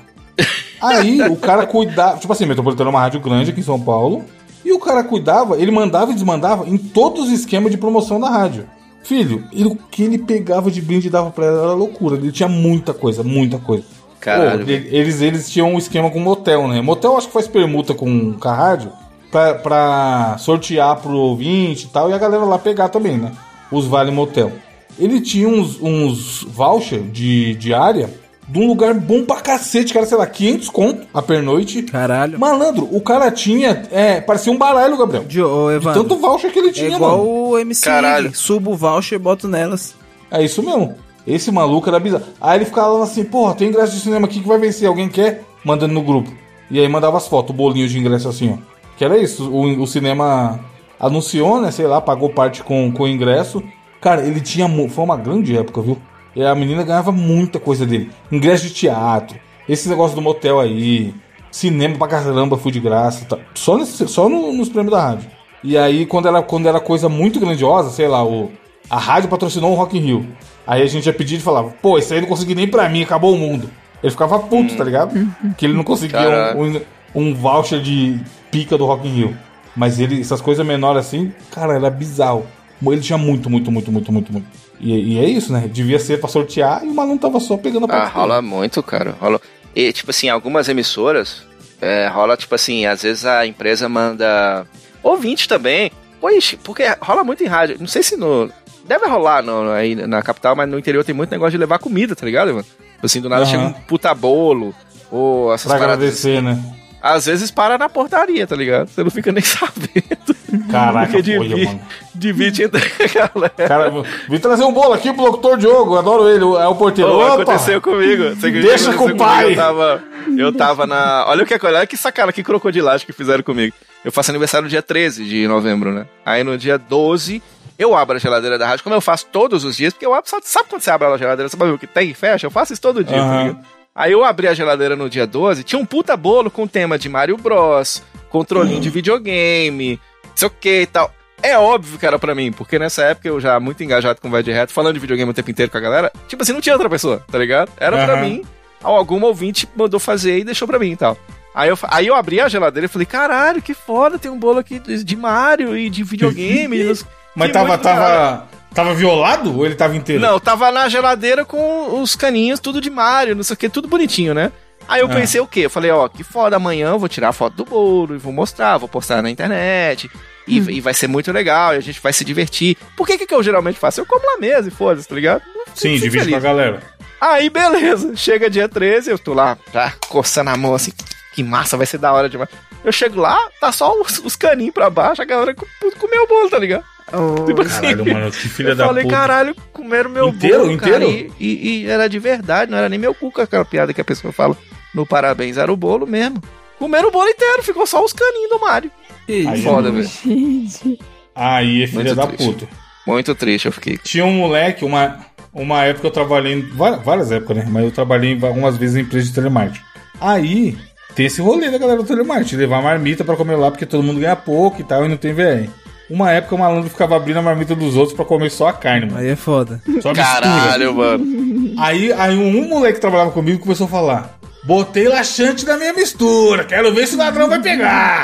Aí o cara cuidava. Tipo assim, Metropolitana é uma rádio grande aqui em São Paulo. E o cara cuidava, ele mandava e desmandava em todos os esquemas de promoção da rádio. Filho, ele- o que ele pegava de brinde e dava pra ela era loucura. Ele tinha muita coisa, muita coisa.
Caralho.
Pô, ele- eles, eles tinham um esquema com motel, né? Motel acho que faz permuta com, com a rádio pra, pra sortear pro ouvinte e tal. E a galera lá pegar também, né? Os vale motel. Ele tinha uns, uns voucher de diária de um lugar bom pra cacete, cara, sei lá, quinhentos conto a pernoite.
Caralho.
Malandro, o cara tinha, é, parecia um baralho, Gabriel.
De, ô,
De
Evandro,
tanto voucher que ele
é
tinha,
igual
mano.
o M C.
Caralho.
Subo o voucher e boto nelas.
É isso mesmo. Esse maluco era bizarro. Aí ele ficava falando assim, porra, tem ingresso de cinema aqui que vai vencer, alguém quer? Mandando no grupo. E aí mandava as fotos, o bolinho de ingresso assim, ó. Que era isso, o, o cinema anunciou, né, sei lá, pagou parte com, com o ingresso. Cara, ele tinha, mu- foi uma grande época, viu? E a menina ganhava muita coisa dele. Ingresso de teatro, esse negócio do motel aí, cinema pra caramba, fui de graça, tá? Só, nesse, só no- nos prêmios da rádio. E aí, quando era, quando era coisa muito grandiosa, sei lá, o, a rádio patrocinou um Rock in Rio. Aí a gente ia pedir e falava, pô, isso aí não consegui nem pra mim, acabou o mundo. Ele ficava puto, tá ligado? Que ele não conseguia
Caralho.
um, um, um voucher de pica do Rock in Rio. Mas ele, essas coisas menores assim, cara, era bizarro. Ele tinha muito, muito, muito, muito, muito, muito. E, e é isso, né? Devia ser pra sortear e o maluco tava só pegando a
Ah,
parte
rola muito, cara. Rola. E, tipo assim, algumas emissoras, é, rola, tipo assim, às vezes a empresa manda ouvinte também. Pois, porque rola muito em rádio. Não sei se no... Deve rolar no, no- aí na capital, mas no interior tem muito negócio de levar comida, tá ligado, mano? Tipo assim, do nada
Aham.
chega um puta bolo, ou essas
pra
paradas
agradecer,
assim.
né?
Às vezes para na portaria, tá ligado? Você não fica nem sabendo.
Caraca,
Porque
olha,
divide,
mano.
divide entre a galera.
Cara, vim trazer um bolo aqui pro locutor Diogo, eu adoro ele, é o porteiro.
Ô,
Opa!
aconteceu comigo. Você acredita
Deixa
que
com o
aconteceu
pai.
comigo? Eu tava, eu tava na... Olha o que olha que sacada, que crocodilagem que fizeram comigo. Eu faço aniversário no dia treze de novembro, né? Aí no dia doze, eu abro a geladeira da rádio, como eu faço todos os dias, porque eu abro... Sabe, sabe quando você abre a geladeira, você sabe o que tem e fecha? Eu faço isso todo dia,
Aham.
tá ligado? Aí eu abri a geladeira no dia doze, tinha um puta bolo com tema de Mario Bros, controlinho de videogame, não sei o que e tal. É óbvio que era pra mim, porque nessa época eu já muito engajado com o Vai de Reto, falando de videogame o tempo inteiro com a galera, tipo assim, não tinha outra pessoa, tá ligado? Era pra
Aham.
mim, algum ouvinte mandou fazer e deixou pra mim e tal. Aí eu, aí eu abri a geladeira e falei, caralho, que foda, tem um bolo aqui de, de Mario e de videogame. e nos-
Mas
que
tava,
muito da hora.
tava, tava violado ou ele tava inteiro?
Não, tava na geladeira com os caninhos, tudo de Mario, não sei o que, tudo bonitinho, né? Aí eu
Ah.
pensei o quê? Eu falei, ó, que foda, amanhã eu vou tirar a foto do bolo e vou mostrar, vou postar na internet. E, e vai ser muito legal, e a gente vai se divertir. Por que que, que eu geralmente faço? Eu como lá mesmo e foda-se, tá ligado?
Sim,
Fico
divide
feliz.
com a galera.
Aí, beleza. Chega dia treze, eu tô lá, já coçando a mão assim. Que massa, vai ser da hora demais. Eu chego lá, tá só os, os caninhos pra baixo, a galera com- comeu o bolo, tá ligado?
Oh.
Tipo assim,
Caralho, mano, que filha
eu
da
falei,
puta.
caralho, comeram meu
Inteiro,
bolo, cara,
inteiro?
e, e- e era de verdade, não era nem meu cu com aquela piada que a pessoa fala no parabéns, era o bolo mesmo. Comeram o bolo inteiro, ficou só os caninhos do Mario.
Que
Aí
isso?
é
Foda, velho.
Gente.
Aí é filha
Muito
da
triste.
puta.
Muito triste, eu fiquei.
Tinha um moleque, uma, uma época eu trabalhei em várias, várias épocas, né? Mas eu trabalhei em algumas vezes em empresa de telemarketing. Aí tem esse rolê da galera do telemarketing, levar marmita pra comer lá, porque todo mundo ganha pouco e tal, e não tem V R. Uma época o malandro ficava abrindo a marmita dos outros pra comer só a carne, mano.
Aí é foda.
Só mistura.
Caralho, mano.
Aí, aí um moleque que trabalhava comigo começou a falar: botei laxante na minha mistura, quero ver se o ladrão vai pegar.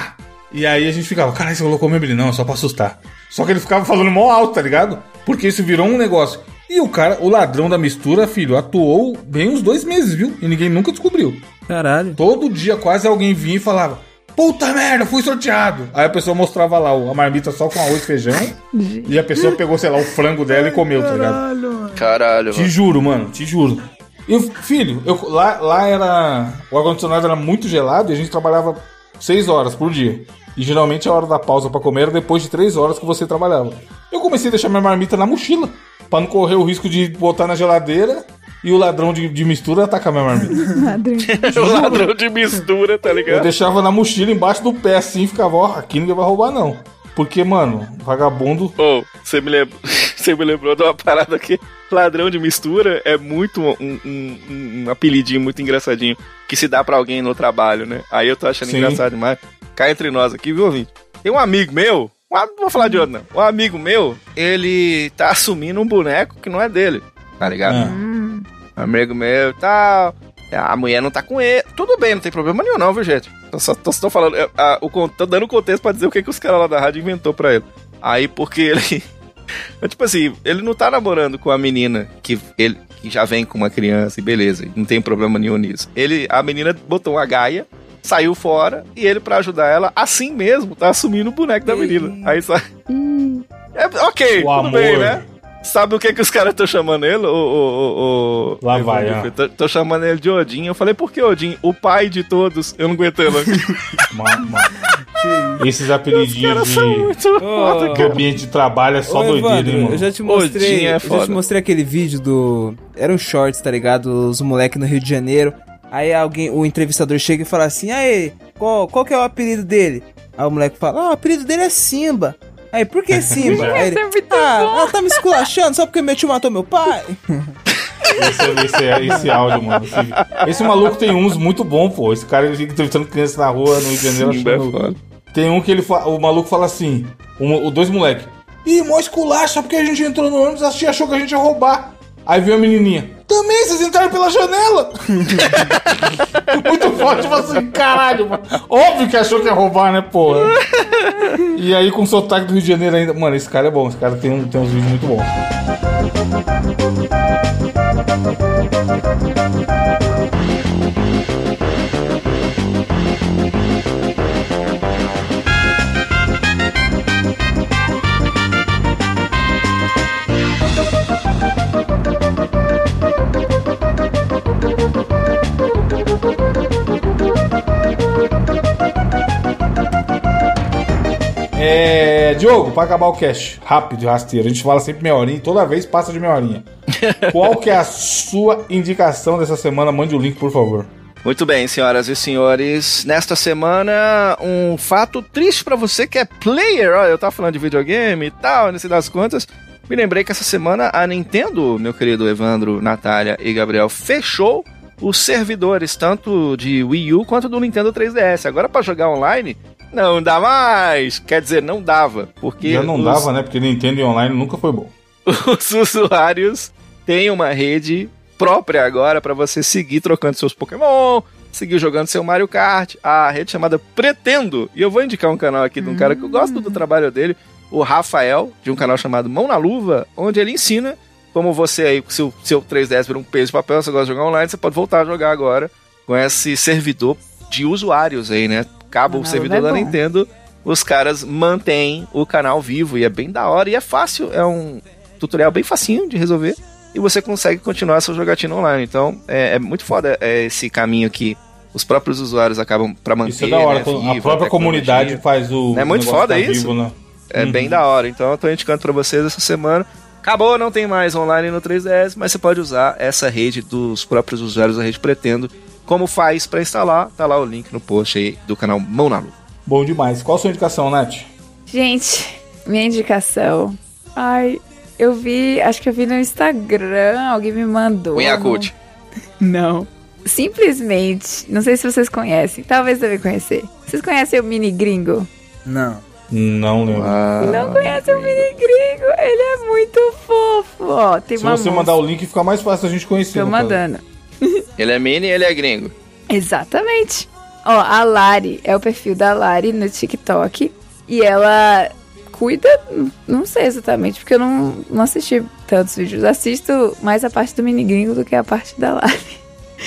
E aí a gente ficava, caralho, você colocou meu Não, é só pra assustar. Só que ele ficava falando mó alto, tá ligado? Porque isso virou um negócio. E o cara, o ladrão da mistura, filho, atuou bem uns dois meses, viu? E ninguém nunca descobriu.
Caralho.
Todo dia quase alguém vinha e falava, puta merda, fui sorteado. Aí a pessoa mostrava lá a marmita só com arroz e feijão. E a pessoa pegou, sei lá, o frango dela e comeu, tá ligado?
Caralho,
Te
mano.
juro, mano, te juro. E, filho, eu, lá, lá era... O ar-condicionado era muito gelado e a gente trabalhava seis horas por dia. E geralmente a hora da pausa pra comer era depois de três horas que você trabalhava. Eu comecei a deixar minha marmita na mochila, pra não correr o risco de botar na geladeira e o ladrão de, de mistura atacar minha marmita.
O ladrão de mistura, tá
Eu
ligado?
deixava na mochila embaixo do pé assim e ficava, ó, aqui ninguém vai roubar não. Porque, mano, vagabundo...
Ô, você me lembrou, você me lembrou de uma parada que ladrão de mistura é muito um, um, um, um apelidinho muito engraçadinho que se dá pra alguém no trabalho, né? Aí eu tô achando
Sim.
engraçado demais. Cá entre nós aqui, viu, ouvinte? Tem um amigo meu, um, não vou falar de outro, não. Um amigo meu, ele tá assumindo um boneco que não é dele, tá ligado?
Ah.
Um amigo meu e tal. A mulher não tá com ele. Tudo bem, não tem problema nenhum, não, viu, gente? Tô só tô, tô falando. Eu, a, o, tô dando contexto pra dizer o que, que os caras lá da rádio inventou pra ele. Aí, porque ele. Tipo assim, ele não tá namorando com a menina que, ele, que já vem com uma criança e beleza, não tem problema nenhum nisso. Ele, a menina botou uma gaia, saiu fora e ele, pra ajudar ela, assim mesmo, tá assumindo o boneco da menina. Aí só. É, ok,
O
tudo
amor.
bem, né? Sabe o que que os caras estão chamando ele? O, o, o, o...
Lá vai, ó.
Tô, tô chamando ele de Odin. Eu falei, por que Odin? O pai de todos. Eu não aguentei, não.
Mano, mano. Esses apelidinhos de,
Ô,
de ambiente de trabalho é só
ô,
doideira,
Evandro,
hein, mano?
eu já te
Odin
mostrei,
é
eu já
foda.
te mostrei aquele vídeo do... Era um shorts, tá ligado? Os moleques no Rio de Janeiro. Aí alguém, o entrevistador chega e fala assim, aí, qual, qual que é o apelido dele? Aí o moleque fala, ah, o apelido dele é Simba. Aí, por que Simba? Aí ele,
é muito
ah,
bom.
ela tá me esculachando só porque meu tio matou meu pai?
Esse, esse, esse áudio, mano. Esse, esse maluco tem uns muito bons, pô. Esse cara, ele fica entrevistando criança na rua, no Rio de Janeiro.
Simba é
achando-
foda.
Tem um que ele fa... o maluco fala assim, um, o dois moleque. Ih, mó esculacha, porque a gente entrou no ônibus e achou que a gente ia roubar. Aí veio a menininha. Também, vocês entraram pela janela. Muito forte, tipo assim, caralho, mano. Óbvio que achou que ia roubar, né, porra. E aí com o sotaque do Rio de Janeiro ainda. Mano, esse cara é bom, esse cara tem, um, tem uns vídeos muito bons. É, Diogo, pra acabar o cast, rápido e rasteiro, a gente fala sempre meia horinha, toda vez passa de meia horinha. Qual que é a sua indicação dessa semana? Mande o link, por favor.
Muito bem, senhoras e senhores. Nesta semana, um fato triste pra você que é player. Olha, eu tava falando de videogame e tal, nesse das contas. Me lembrei que essa semana a Nintendo, meu querido Evandro, Natália e Gabriel, fechou os servidores, tanto de Wii U quanto do Nintendo três D S. Agora, pra jogar online, não dá mais. Quer dizer, não dava. Porque
Já não
os,
dava, né? Porque Nintendo e online nunca foi bom.
os usuários têm uma rede própria agora pra você seguir trocando seus Pokémon, seguir jogando seu Mario Kart. A rede chamada Pretendo. E eu vou indicar um canal aqui de um cara que eu gosto do trabalho dele, o Rafael, de um canal chamado Mão na Luva, onde ele ensina como você aí, com seu, seu três D S vira um peso de papel, você gosta de jogar online, você pode voltar a jogar agora com esse servidor de usuários aí, né? Acaba o
Mão na
servidor
Luva é
da
bom.
Nintendo, os caras mantêm o canal vivo e é bem da hora e é fácil, é um tutorial bem facinho de resolver e você consegue continuar sua jogatina online. Então, é, é muito foda é, esse caminho que os próprios usuários acabam pra manter.
Isso é da hora,
né,
quando a
viva
própria
tecnologia.
comunidade faz o.
É
o
muito
negócio
foda
tá
isso.
vivo, né?
É
Uhum.
bem da hora. Então eu tô indicando pra vocês essa semana. Acabou, não tem mais online no três D S, mas você pode usar essa rede dos próprios usuários da rede Pretendo. Como faz pra instalar? Tá lá o link no post aí do canal Mão na Luva.
Bom demais. Qual a sua indicação, Nath?
Gente, minha indicação. Ai, eu vi, acho que eu vi no Instagram, alguém me mandou.
O Yakult.
Não. Simplesmente, não sei se vocês conhecem, talvez devem conhecer. Vocês conhecem o Mini Gringo?
Não.
Não lembro.
Ah,
Não conhecem o Mini Gringo? Ele é muito fofo. Ó, tem
Se
uma
você
moça-
mandar o link, fica mais fácil a gente conhecer.
Tô
no caso.
mandando.
Ele é mini e ele é gringo.
Exatamente. Ó, a Lari, é o perfil da Lari no TikTok. E ela cuida, não sei exatamente, porque eu não, não assisti tantos vídeos. Assisto mais a parte do mini gringo do que a parte da Lari.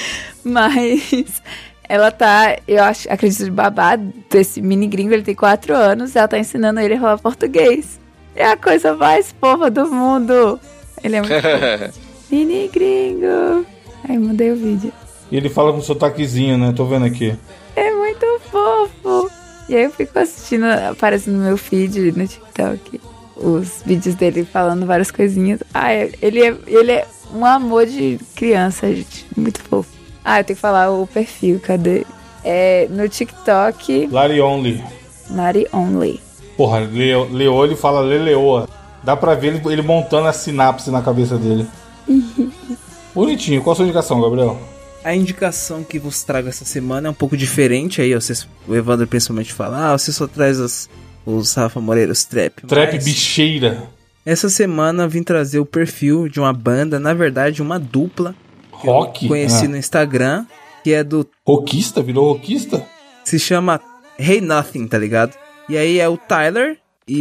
Mas ela tá, eu acho, acredito de babado desse mini gringo, ele tem quatro anos, ela tá ensinando ele a falar português. É a coisa mais fofa do mundo. Ele é muito fofo. Mini gringo. Aí mudei o vídeo.
E ele fala com sotaquezinho, né? Tô vendo aqui.
É muito fofo. E aí eu fico assistindo, aparece no meu feed, no TikTok, os vídeos dele falando várias coisinhas. Ah, ele é, ele é um amor de criança, gente. Muito fofo. Ah, eu tenho que falar o perfil, cadê? É no TikTok.
Lari Only.
Lari Only.
Porra, Leo, Leo ele fala Leleoa. Dá pra ver ele, ele montando a sinapse na cabeça dele. Bonitinho. Qual a sua indicação, Gabriel?
A indicação que vos trago essa semana é um pouco diferente. Aí vocês, o Evandro principalmente fala, ah, você só traz os, os Rafa Moreiros trap.
Trap
Mas
bicheira.
essa semana eu vim trazer o perfil de uma banda, na verdade uma dupla.
Rock?
Conheci
ah.
no Instagram, que é do...
Rockista? Virou rockista?
Se chama Hey Nothing, tá ligado? E aí é o Tyler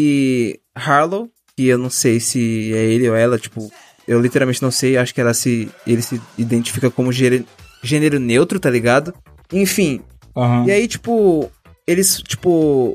e Harlow, que eu não sei se é ele ou ela, tipo... Eu literalmente não sei, acho que ela se... Ele se identifica como gênero, gênero neutro, tá ligado? Enfim.
Uhum.
E aí, tipo... Eles, tipo...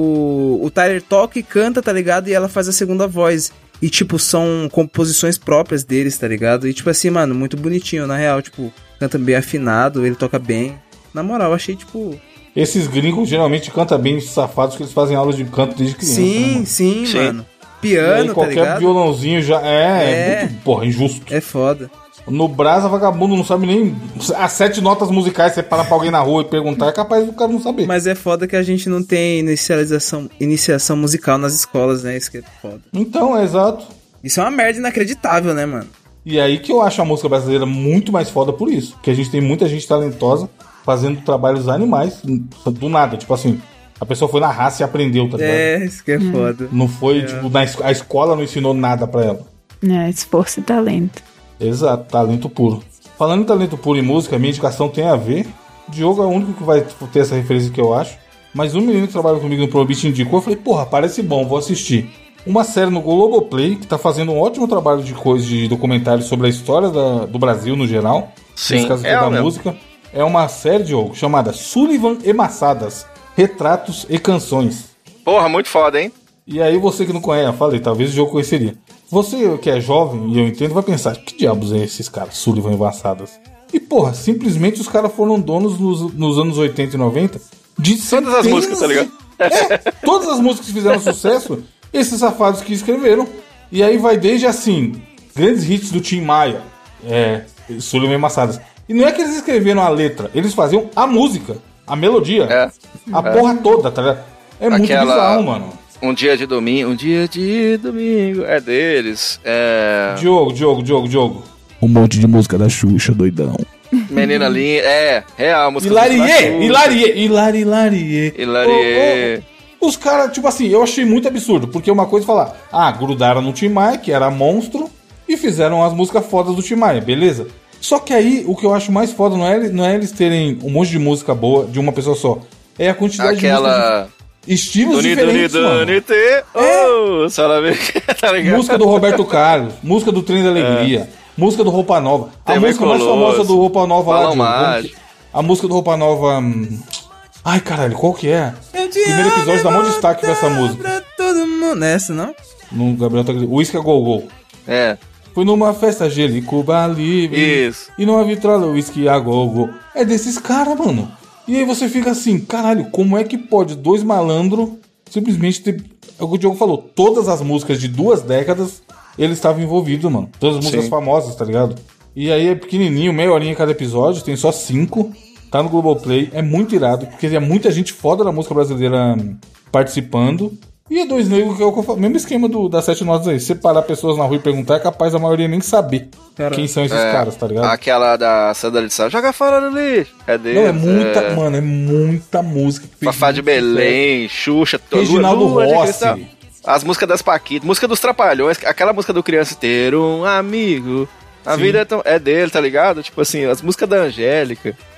O, o Tyler toca e canta, tá ligado? E ela faz a segunda voz. E, tipo, são composições próprias deles, tá ligado? E, tipo assim, mano, muito bonitinho, na real. Tipo, canta bem afinado, ele toca bem. Na moral, achei, tipo...
Esses gringos geralmente cantam bem safados, que eles fazem aula de canto desde criança.
Sim,
né,
sim,
Sim.
mano. Piano,
qualquer
tá ligado?
violãozinho já é,
É.
muito, porra, injusto.
É foda.
No Brasa, vagabundo não sabe nem as sete notas musicais. Você para pra alguém na rua e perguntar, é capaz do cara não saber.
Mas é foda que a gente não tem inicialização, iniciação musical nas escolas, né? Isso que é foda.
Então, é exato.
Isso é uma merda inacreditável, né, mano?
E aí que eu acho a música brasileira muito mais foda por isso. Porque a gente tem muita gente talentosa fazendo trabalhos animais do nada. Tipo assim, a pessoa foi na raça e aprendeu, tá ligado?
É, isso que é foda.
Não foi, tipo, na, es- a escola não ensinou nada pra ela.
É, esforço e talento.
Exato, talento puro. Falando em talento puro em música, minha indicação tem a ver. Diogo é o único que vai tipo, ter essa referência que eu acho. Mas um menino que trabalha comigo no Probit indicou, eu falei, porra, parece bom, vou assistir. Uma série no Globoplay, que tá fazendo um ótimo trabalho de coisa, de documentário sobre a história da- do Brasil no geral.
Sim,
Nesse caso aqui
é
da
mesmo.
música. É uma série, Diogo, chamada Sullivan e Massadas, Retratos e Canções.
Porra, muito foda, hein?
E aí você que não conhece, eu falei, talvez o jogo conheceria. Você que é jovem, e eu entendo, vai pensar, que diabos é esses caras, Sullivan e Massadas? E porra, simplesmente os caras foram donos nos, nos anos oitenta e noventa de
Todas as
centenas
músicas, tá ligado?
de- É, todas as músicas que fizeram sucesso, esses safados que escreveram. E aí vai desde assim, grandes hits do Tim Maia, é, Sullivan e Massadas. E não é que eles escreveram a letra, eles faziam a música, a melodia,
É.
a porra toda, tá ligado? É muito
Aquela-
bizarro, mano.
Um dia de domingo, um dia de domingo, é deles. É.
Diogo, Diogo, Diogo, Diogo.
Um monte de música da Xuxa, doidão.
Menina linda, é, real, música
Hilarie, Hilarie, Hilarie, Hilarie.
Hilarie.
Ô, ô, Os caras, tipo assim, eu achei muito absurdo, porque uma coisa é falar, ah, grudaram no Tim Maia, que era monstro, e fizeram as músicas fodas do Tim Maia, beleza? Só que aí, o que eu acho mais foda não é, não é eles terem um monte de música boa de uma pessoa só, é a quantidade de músicas
Aquela.
de estilos
Doni, Doni,
diferentes, mano.
Doni, te. Oh, só ela vê, tá ligado?
Música do Roberto Carlos, música do Trem da Alegria, música do Roupa Nova. A
Tem
música mais
Colosso,
famosa do Roupa Nova lá,
Balão
Diogo, como
Mágico.
que- a música do Roupa Nova... hum, Ai, caralho, qual que é? Primeiro episódio dá mó destaque pra essa música.
Pra todo mundo. Nessa, não?
No Gabriel tá gritando. Whisky a Go Go.
É,
Foi numa festa gelo, Cuba Livre.
isso.
E numa vitrola, Whisky a Go Go. É desses caras, mano. E aí você fica assim, caralho, como é que pode dois malandros simplesmente ter... É o que o Diogo falou, todas as músicas de duas décadas eles estavam envolvidos, mano. Todas as músicas
Sim.
famosas, tá ligado? E aí é pequenininho, meia horinha cada episódio, tem só cinco. Tá no Globoplay, é muito irado, porque é muita gente foda da música brasileira hum, participando. E é dois negros que é o que eu falo. Mesmo esquema do, das sete notas aí. Separar pessoas na rua e perguntar, é capaz a maioria nem saber
Cara,
quem são esses
É,
caras, tá ligado?
Aquela da Sandra de Sá, joga fora do lixo. É deles.
Não, é muita,
é...
mano, é muita música. que fez
Fafá de
muito sucesso.
Belém, Xuxa, Lua-
Reginaldo
Lua de
Rossi.
Cristal. As músicas das Paquitas, música dos Trapalhões, aquela música do Criança ter um amigo. A
Sim.
vida é, tão, é dele, tá ligado? Tipo assim, as músicas da Angélica.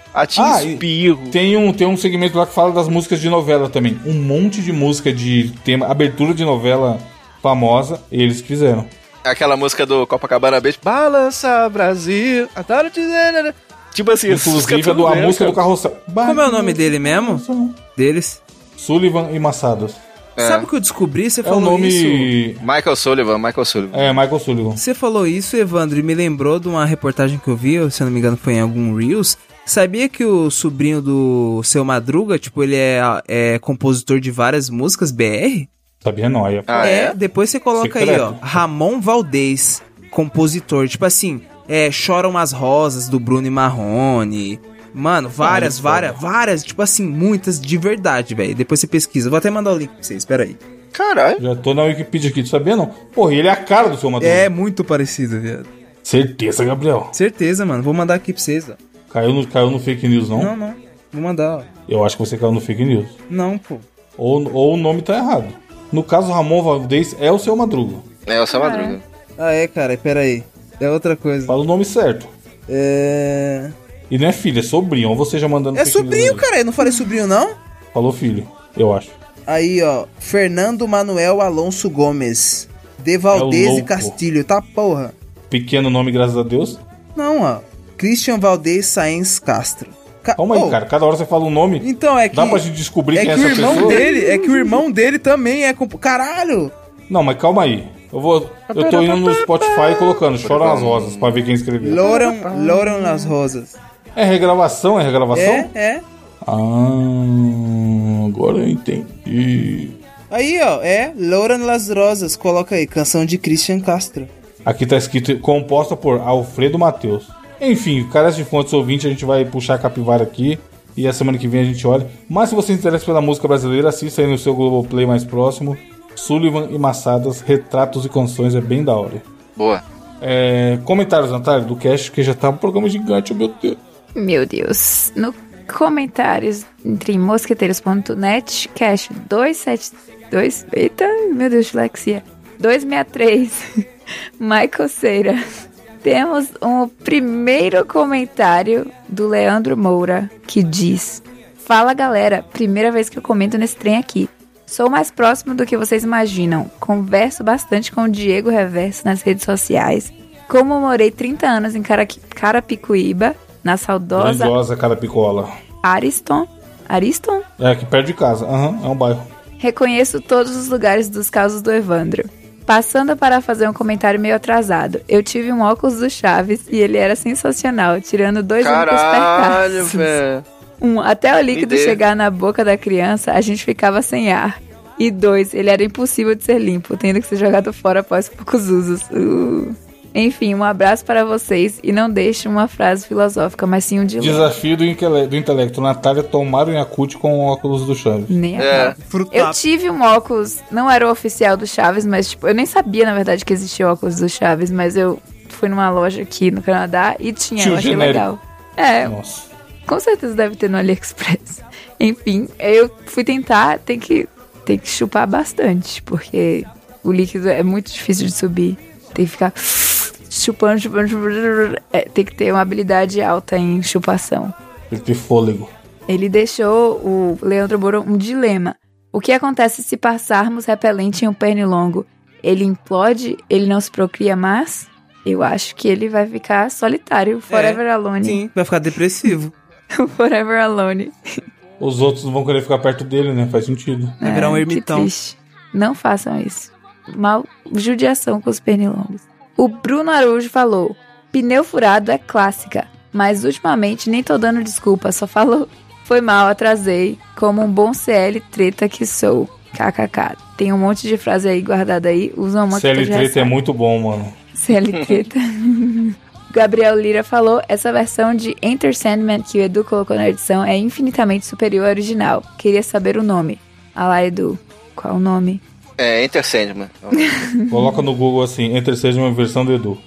A te
Ah,
espirro.
Tem um, tem um segmento lá que fala das músicas de novela também. Um monte de música de tema, abertura de novela famosa, eles fizeram.
Aquela música do Copacabana Beach. Balança Brasil. Adoro dizer. Tipo assim,
Inclusive a, do, a
mesmo,
música
cara.
do Carrossel.
Como é o nome dele mesmo? Deles?
Sullivan e Massadas.
É.
Sabe o que eu descobri? Você
É
falou
o nome.
isso.
Michael Sullivan, Michael Sullivan.
É, Michael Sullivan.
Você falou isso, Evandro, e me lembrou de uma reportagem que eu vi, se eu não me engano foi em algum Reels. Sabia que o sobrinho do Seu Madruga, tipo, ele é, é compositor de várias músicas B R?
Sabia não, aí.
Ah,
é,
é?
depois você coloca
Secreto.
aí, ó, Ramon Valdez, compositor. Tipo assim, é, Choram as Rosas, do Bruno e Marrone. Mano, várias,
Ah,
várias, várias, tipo assim, muitas de verdade, velho. Depois você pesquisa. Vou até mandar o link pra vocês, pera aí.
Caralho.
Já tô na Wikipedia aqui, tu sabia não? Porra, ele é a cara do Seu Madruga.
É muito parecido, viado.
Certeza, Gabriel.
Certeza, mano. Vou mandar aqui pra vocês, ó.
Caiu no, caiu no fake news, não?
Não, não. Vou mandar, ó.
Eu acho que você caiu no fake news.
Não, pô.
Ou, ou o nome tá errado. No caso, Ramon Valdez é o Seu Madruga.
É o Seu Madruga.
Ah, é, cara. Pera aí. É outra coisa.
Fala o nome certo.
É...
E não é filho, é sobrinho. Ou você já mandando
É
fake news
sobrinho,
aí.
cara. Eu não falei sobrinho, não?
Falou filho, eu acho.
Aí, ó. Fernando Manuel Alonso Gomes. De Valdez
É o
e
louco.
Castilho. Tá, porra.
Pequeno nome, graças a Deus.
Não, ó. Christian Valdez Saenz Castro. Ca-
Calma aí,
Oh,
cara. Cada hora você fala um nome.
Então, é que...
Dá pra gente descobrir
é
quem é
que o
essa
irmão
pessoa?
dele... É que o irmão dele também é... Comp... Caralho!
Não, mas calma aí. Eu vou. Eu tô indo no Spotify colocando Choram as Rosas pra ver quem escreveu.
Loram, Loram Las Rosas.
É regravação? É regravação?
É, é.
Ah, agora eu entendi.
Aí, ó. É Loram Las Rosas. Coloca aí. Canção de Christian Castro.
Aqui tá escrito composta por Alfredo Matheus. Enfim, caras de fontes ouvintes, a gente vai puxar a capivara aqui. E a semana que vem a gente olha. Mas se você se interessa pela música brasileira, assista aí no seu Globoplay mais próximo. Sullivan e Massadas, Retratos e Canções, é bem da hora.
Boa.
É, comentários, Natália, do cast, que já tá um programa gigante, meu Deus.
Meu Deus. No comentários entre mosqueteiros ponto net, cast duzentos e setenta e dois. Eita, meu Deus, dislexia. duzentos e sessenta e três. Michael Ceira. Temos um primeiro comentário do Leandro Moura, que diz: Fala galera, primeira vez que eu comento nesse trem aqui. Sou mais próximo do que vocês imaginam. Converso bastante com o Diego Reverso nas redes sociais. Como morei trinta anos em Caraqui- Carapicuíba, na saudosa
Grandiosa Carapicola.
Ariston. Ariston?
É aqui perto de casa. Aham, é um bairro.
Reconheço todos os lugares dos causos do Evandro. Passando para fazer um comentário meio atrasado. Eu tive um óculos do Chaves e ele era sensacional, tirando dois únicos
Caralho,
percalços.
velho.
Um, até o líquido
Me dê.
chegar na boca da criança, a gente ficava sem ar. E dois, ele era impossível de ser limpo, tendo que ser jogado fora após poucos usos. Uh. Enfim, um abraço para vocês e não deixe uma frase filosófica, mas sim um dilema.
Desafio do, inquele- do intelecto. Natália tomar o Yakult com o óculos do Chaves.
Nem a
É.
pau. Eu tive um óculos, não era o oficial do Chaves, mas tipo, eu nem sabia na verdade que existia óculos do Chaves, mas eu fui numa loja aqui no Canadá e tinha,
Tinha
eu
o
achei
genérico.
legal. É,
Nossa.
com certeza deve ter no AliExpress. Enfim, eu fui tentar, tem que, tem que chupar bastante, porque o líquido é muito difícil de subir. Tem que ficar chupando, chupando, chupando. É, tem que ter uma habilidade alta em chupação.
Ele tem fôlego.
Ele deixou o Leandro Moura um dilema. O que acontece se passarmos repelente em um pernilongo? Ele implode, ele não se procria mais? Eu acho que ele vai ficar solitário, forever alone.
Sim, vai ficar depressivo.
Forever alone.
Os outros não vão querer ficar perto dele, né? Faz sentido.
Vai virar um
É,
ermitão.
Que triste. Não façam isso. Mal judiação com os pernilongos. O Bruno Araújo falou: pneu furado é clássica, mas ultimamente nem tô dando desculpa, só falou: foi mal, atrasei, como um bom C L treta que sou. Kkk. Tem um monte de frase aí guardada aí, usa uma
C L
que tu já
treta é
sabe.
muito bom, mano.
C L treta. Gabriel Lira falou: essa versão de Enter Sandman que o Edu colocou na edição é infinitamente superior à original. Queria saber o nome. Ah lá, Edu. Qual o nome?
É, Enter Sandman.
Coloca no Google assim, Enter seja uma versão do Edu.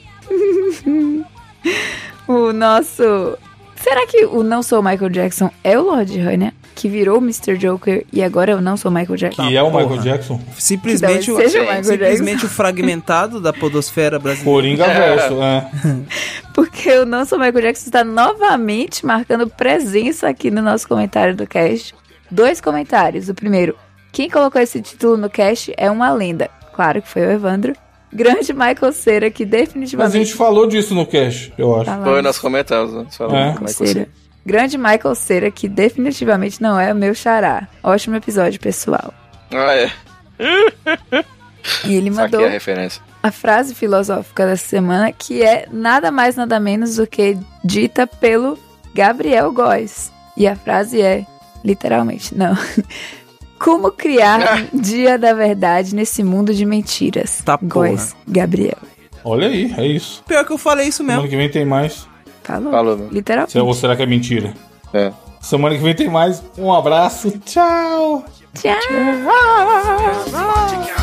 O nosso... Será que o Não Sou Michael Jackson é o Lord Rainer? que virou o mister Joker e agora eu não sou Michael Jackson.
Que é o Michael
porra.
Jackson.
Simplesmente,
Que
o,
talvez seja o Michael
simplesmente
Jackson.
o fragmentado da podosfera brasileira.
Coringa verso, é.
Porque eu não sou Michael Jackson está novamente marcando presença aqui no nosso comentário do cast. Dois comentários. O primeiro, quem colocou esse título no cast é uma lenda. Claro que foi o Evandro. Grande Michael Cera, que
Mas
definitivamente...
a gente falou disso no cast, eu acho.
Tá lá.
Foi, nós comentamos, né? Falamos
É.
como é que você...
Cera. Grande Michael Cera, que definitivamente não é o meu xará. Ótimo episódio, pessoal.
Ah, é.
E ele mandou
Saquei a referência.
a frase filosófica dessa semana, que é nada mais nada menos do que dita pelo Gabriel Góes. E a frase é, literalmente, não. Como criar um dia da verdade nesse mundo de mentiras?
Tá,
Góes, Gabriel.
Olha aí, é isso.
Pior que eu falei isso
Semana
mesmo.
que vem tem mais.
Falou.
Falou, meu.
Literalmente.
Ou será que é mentira?
É.
Semana que vem tem mais. Um abraço. Tchau.
Tchau.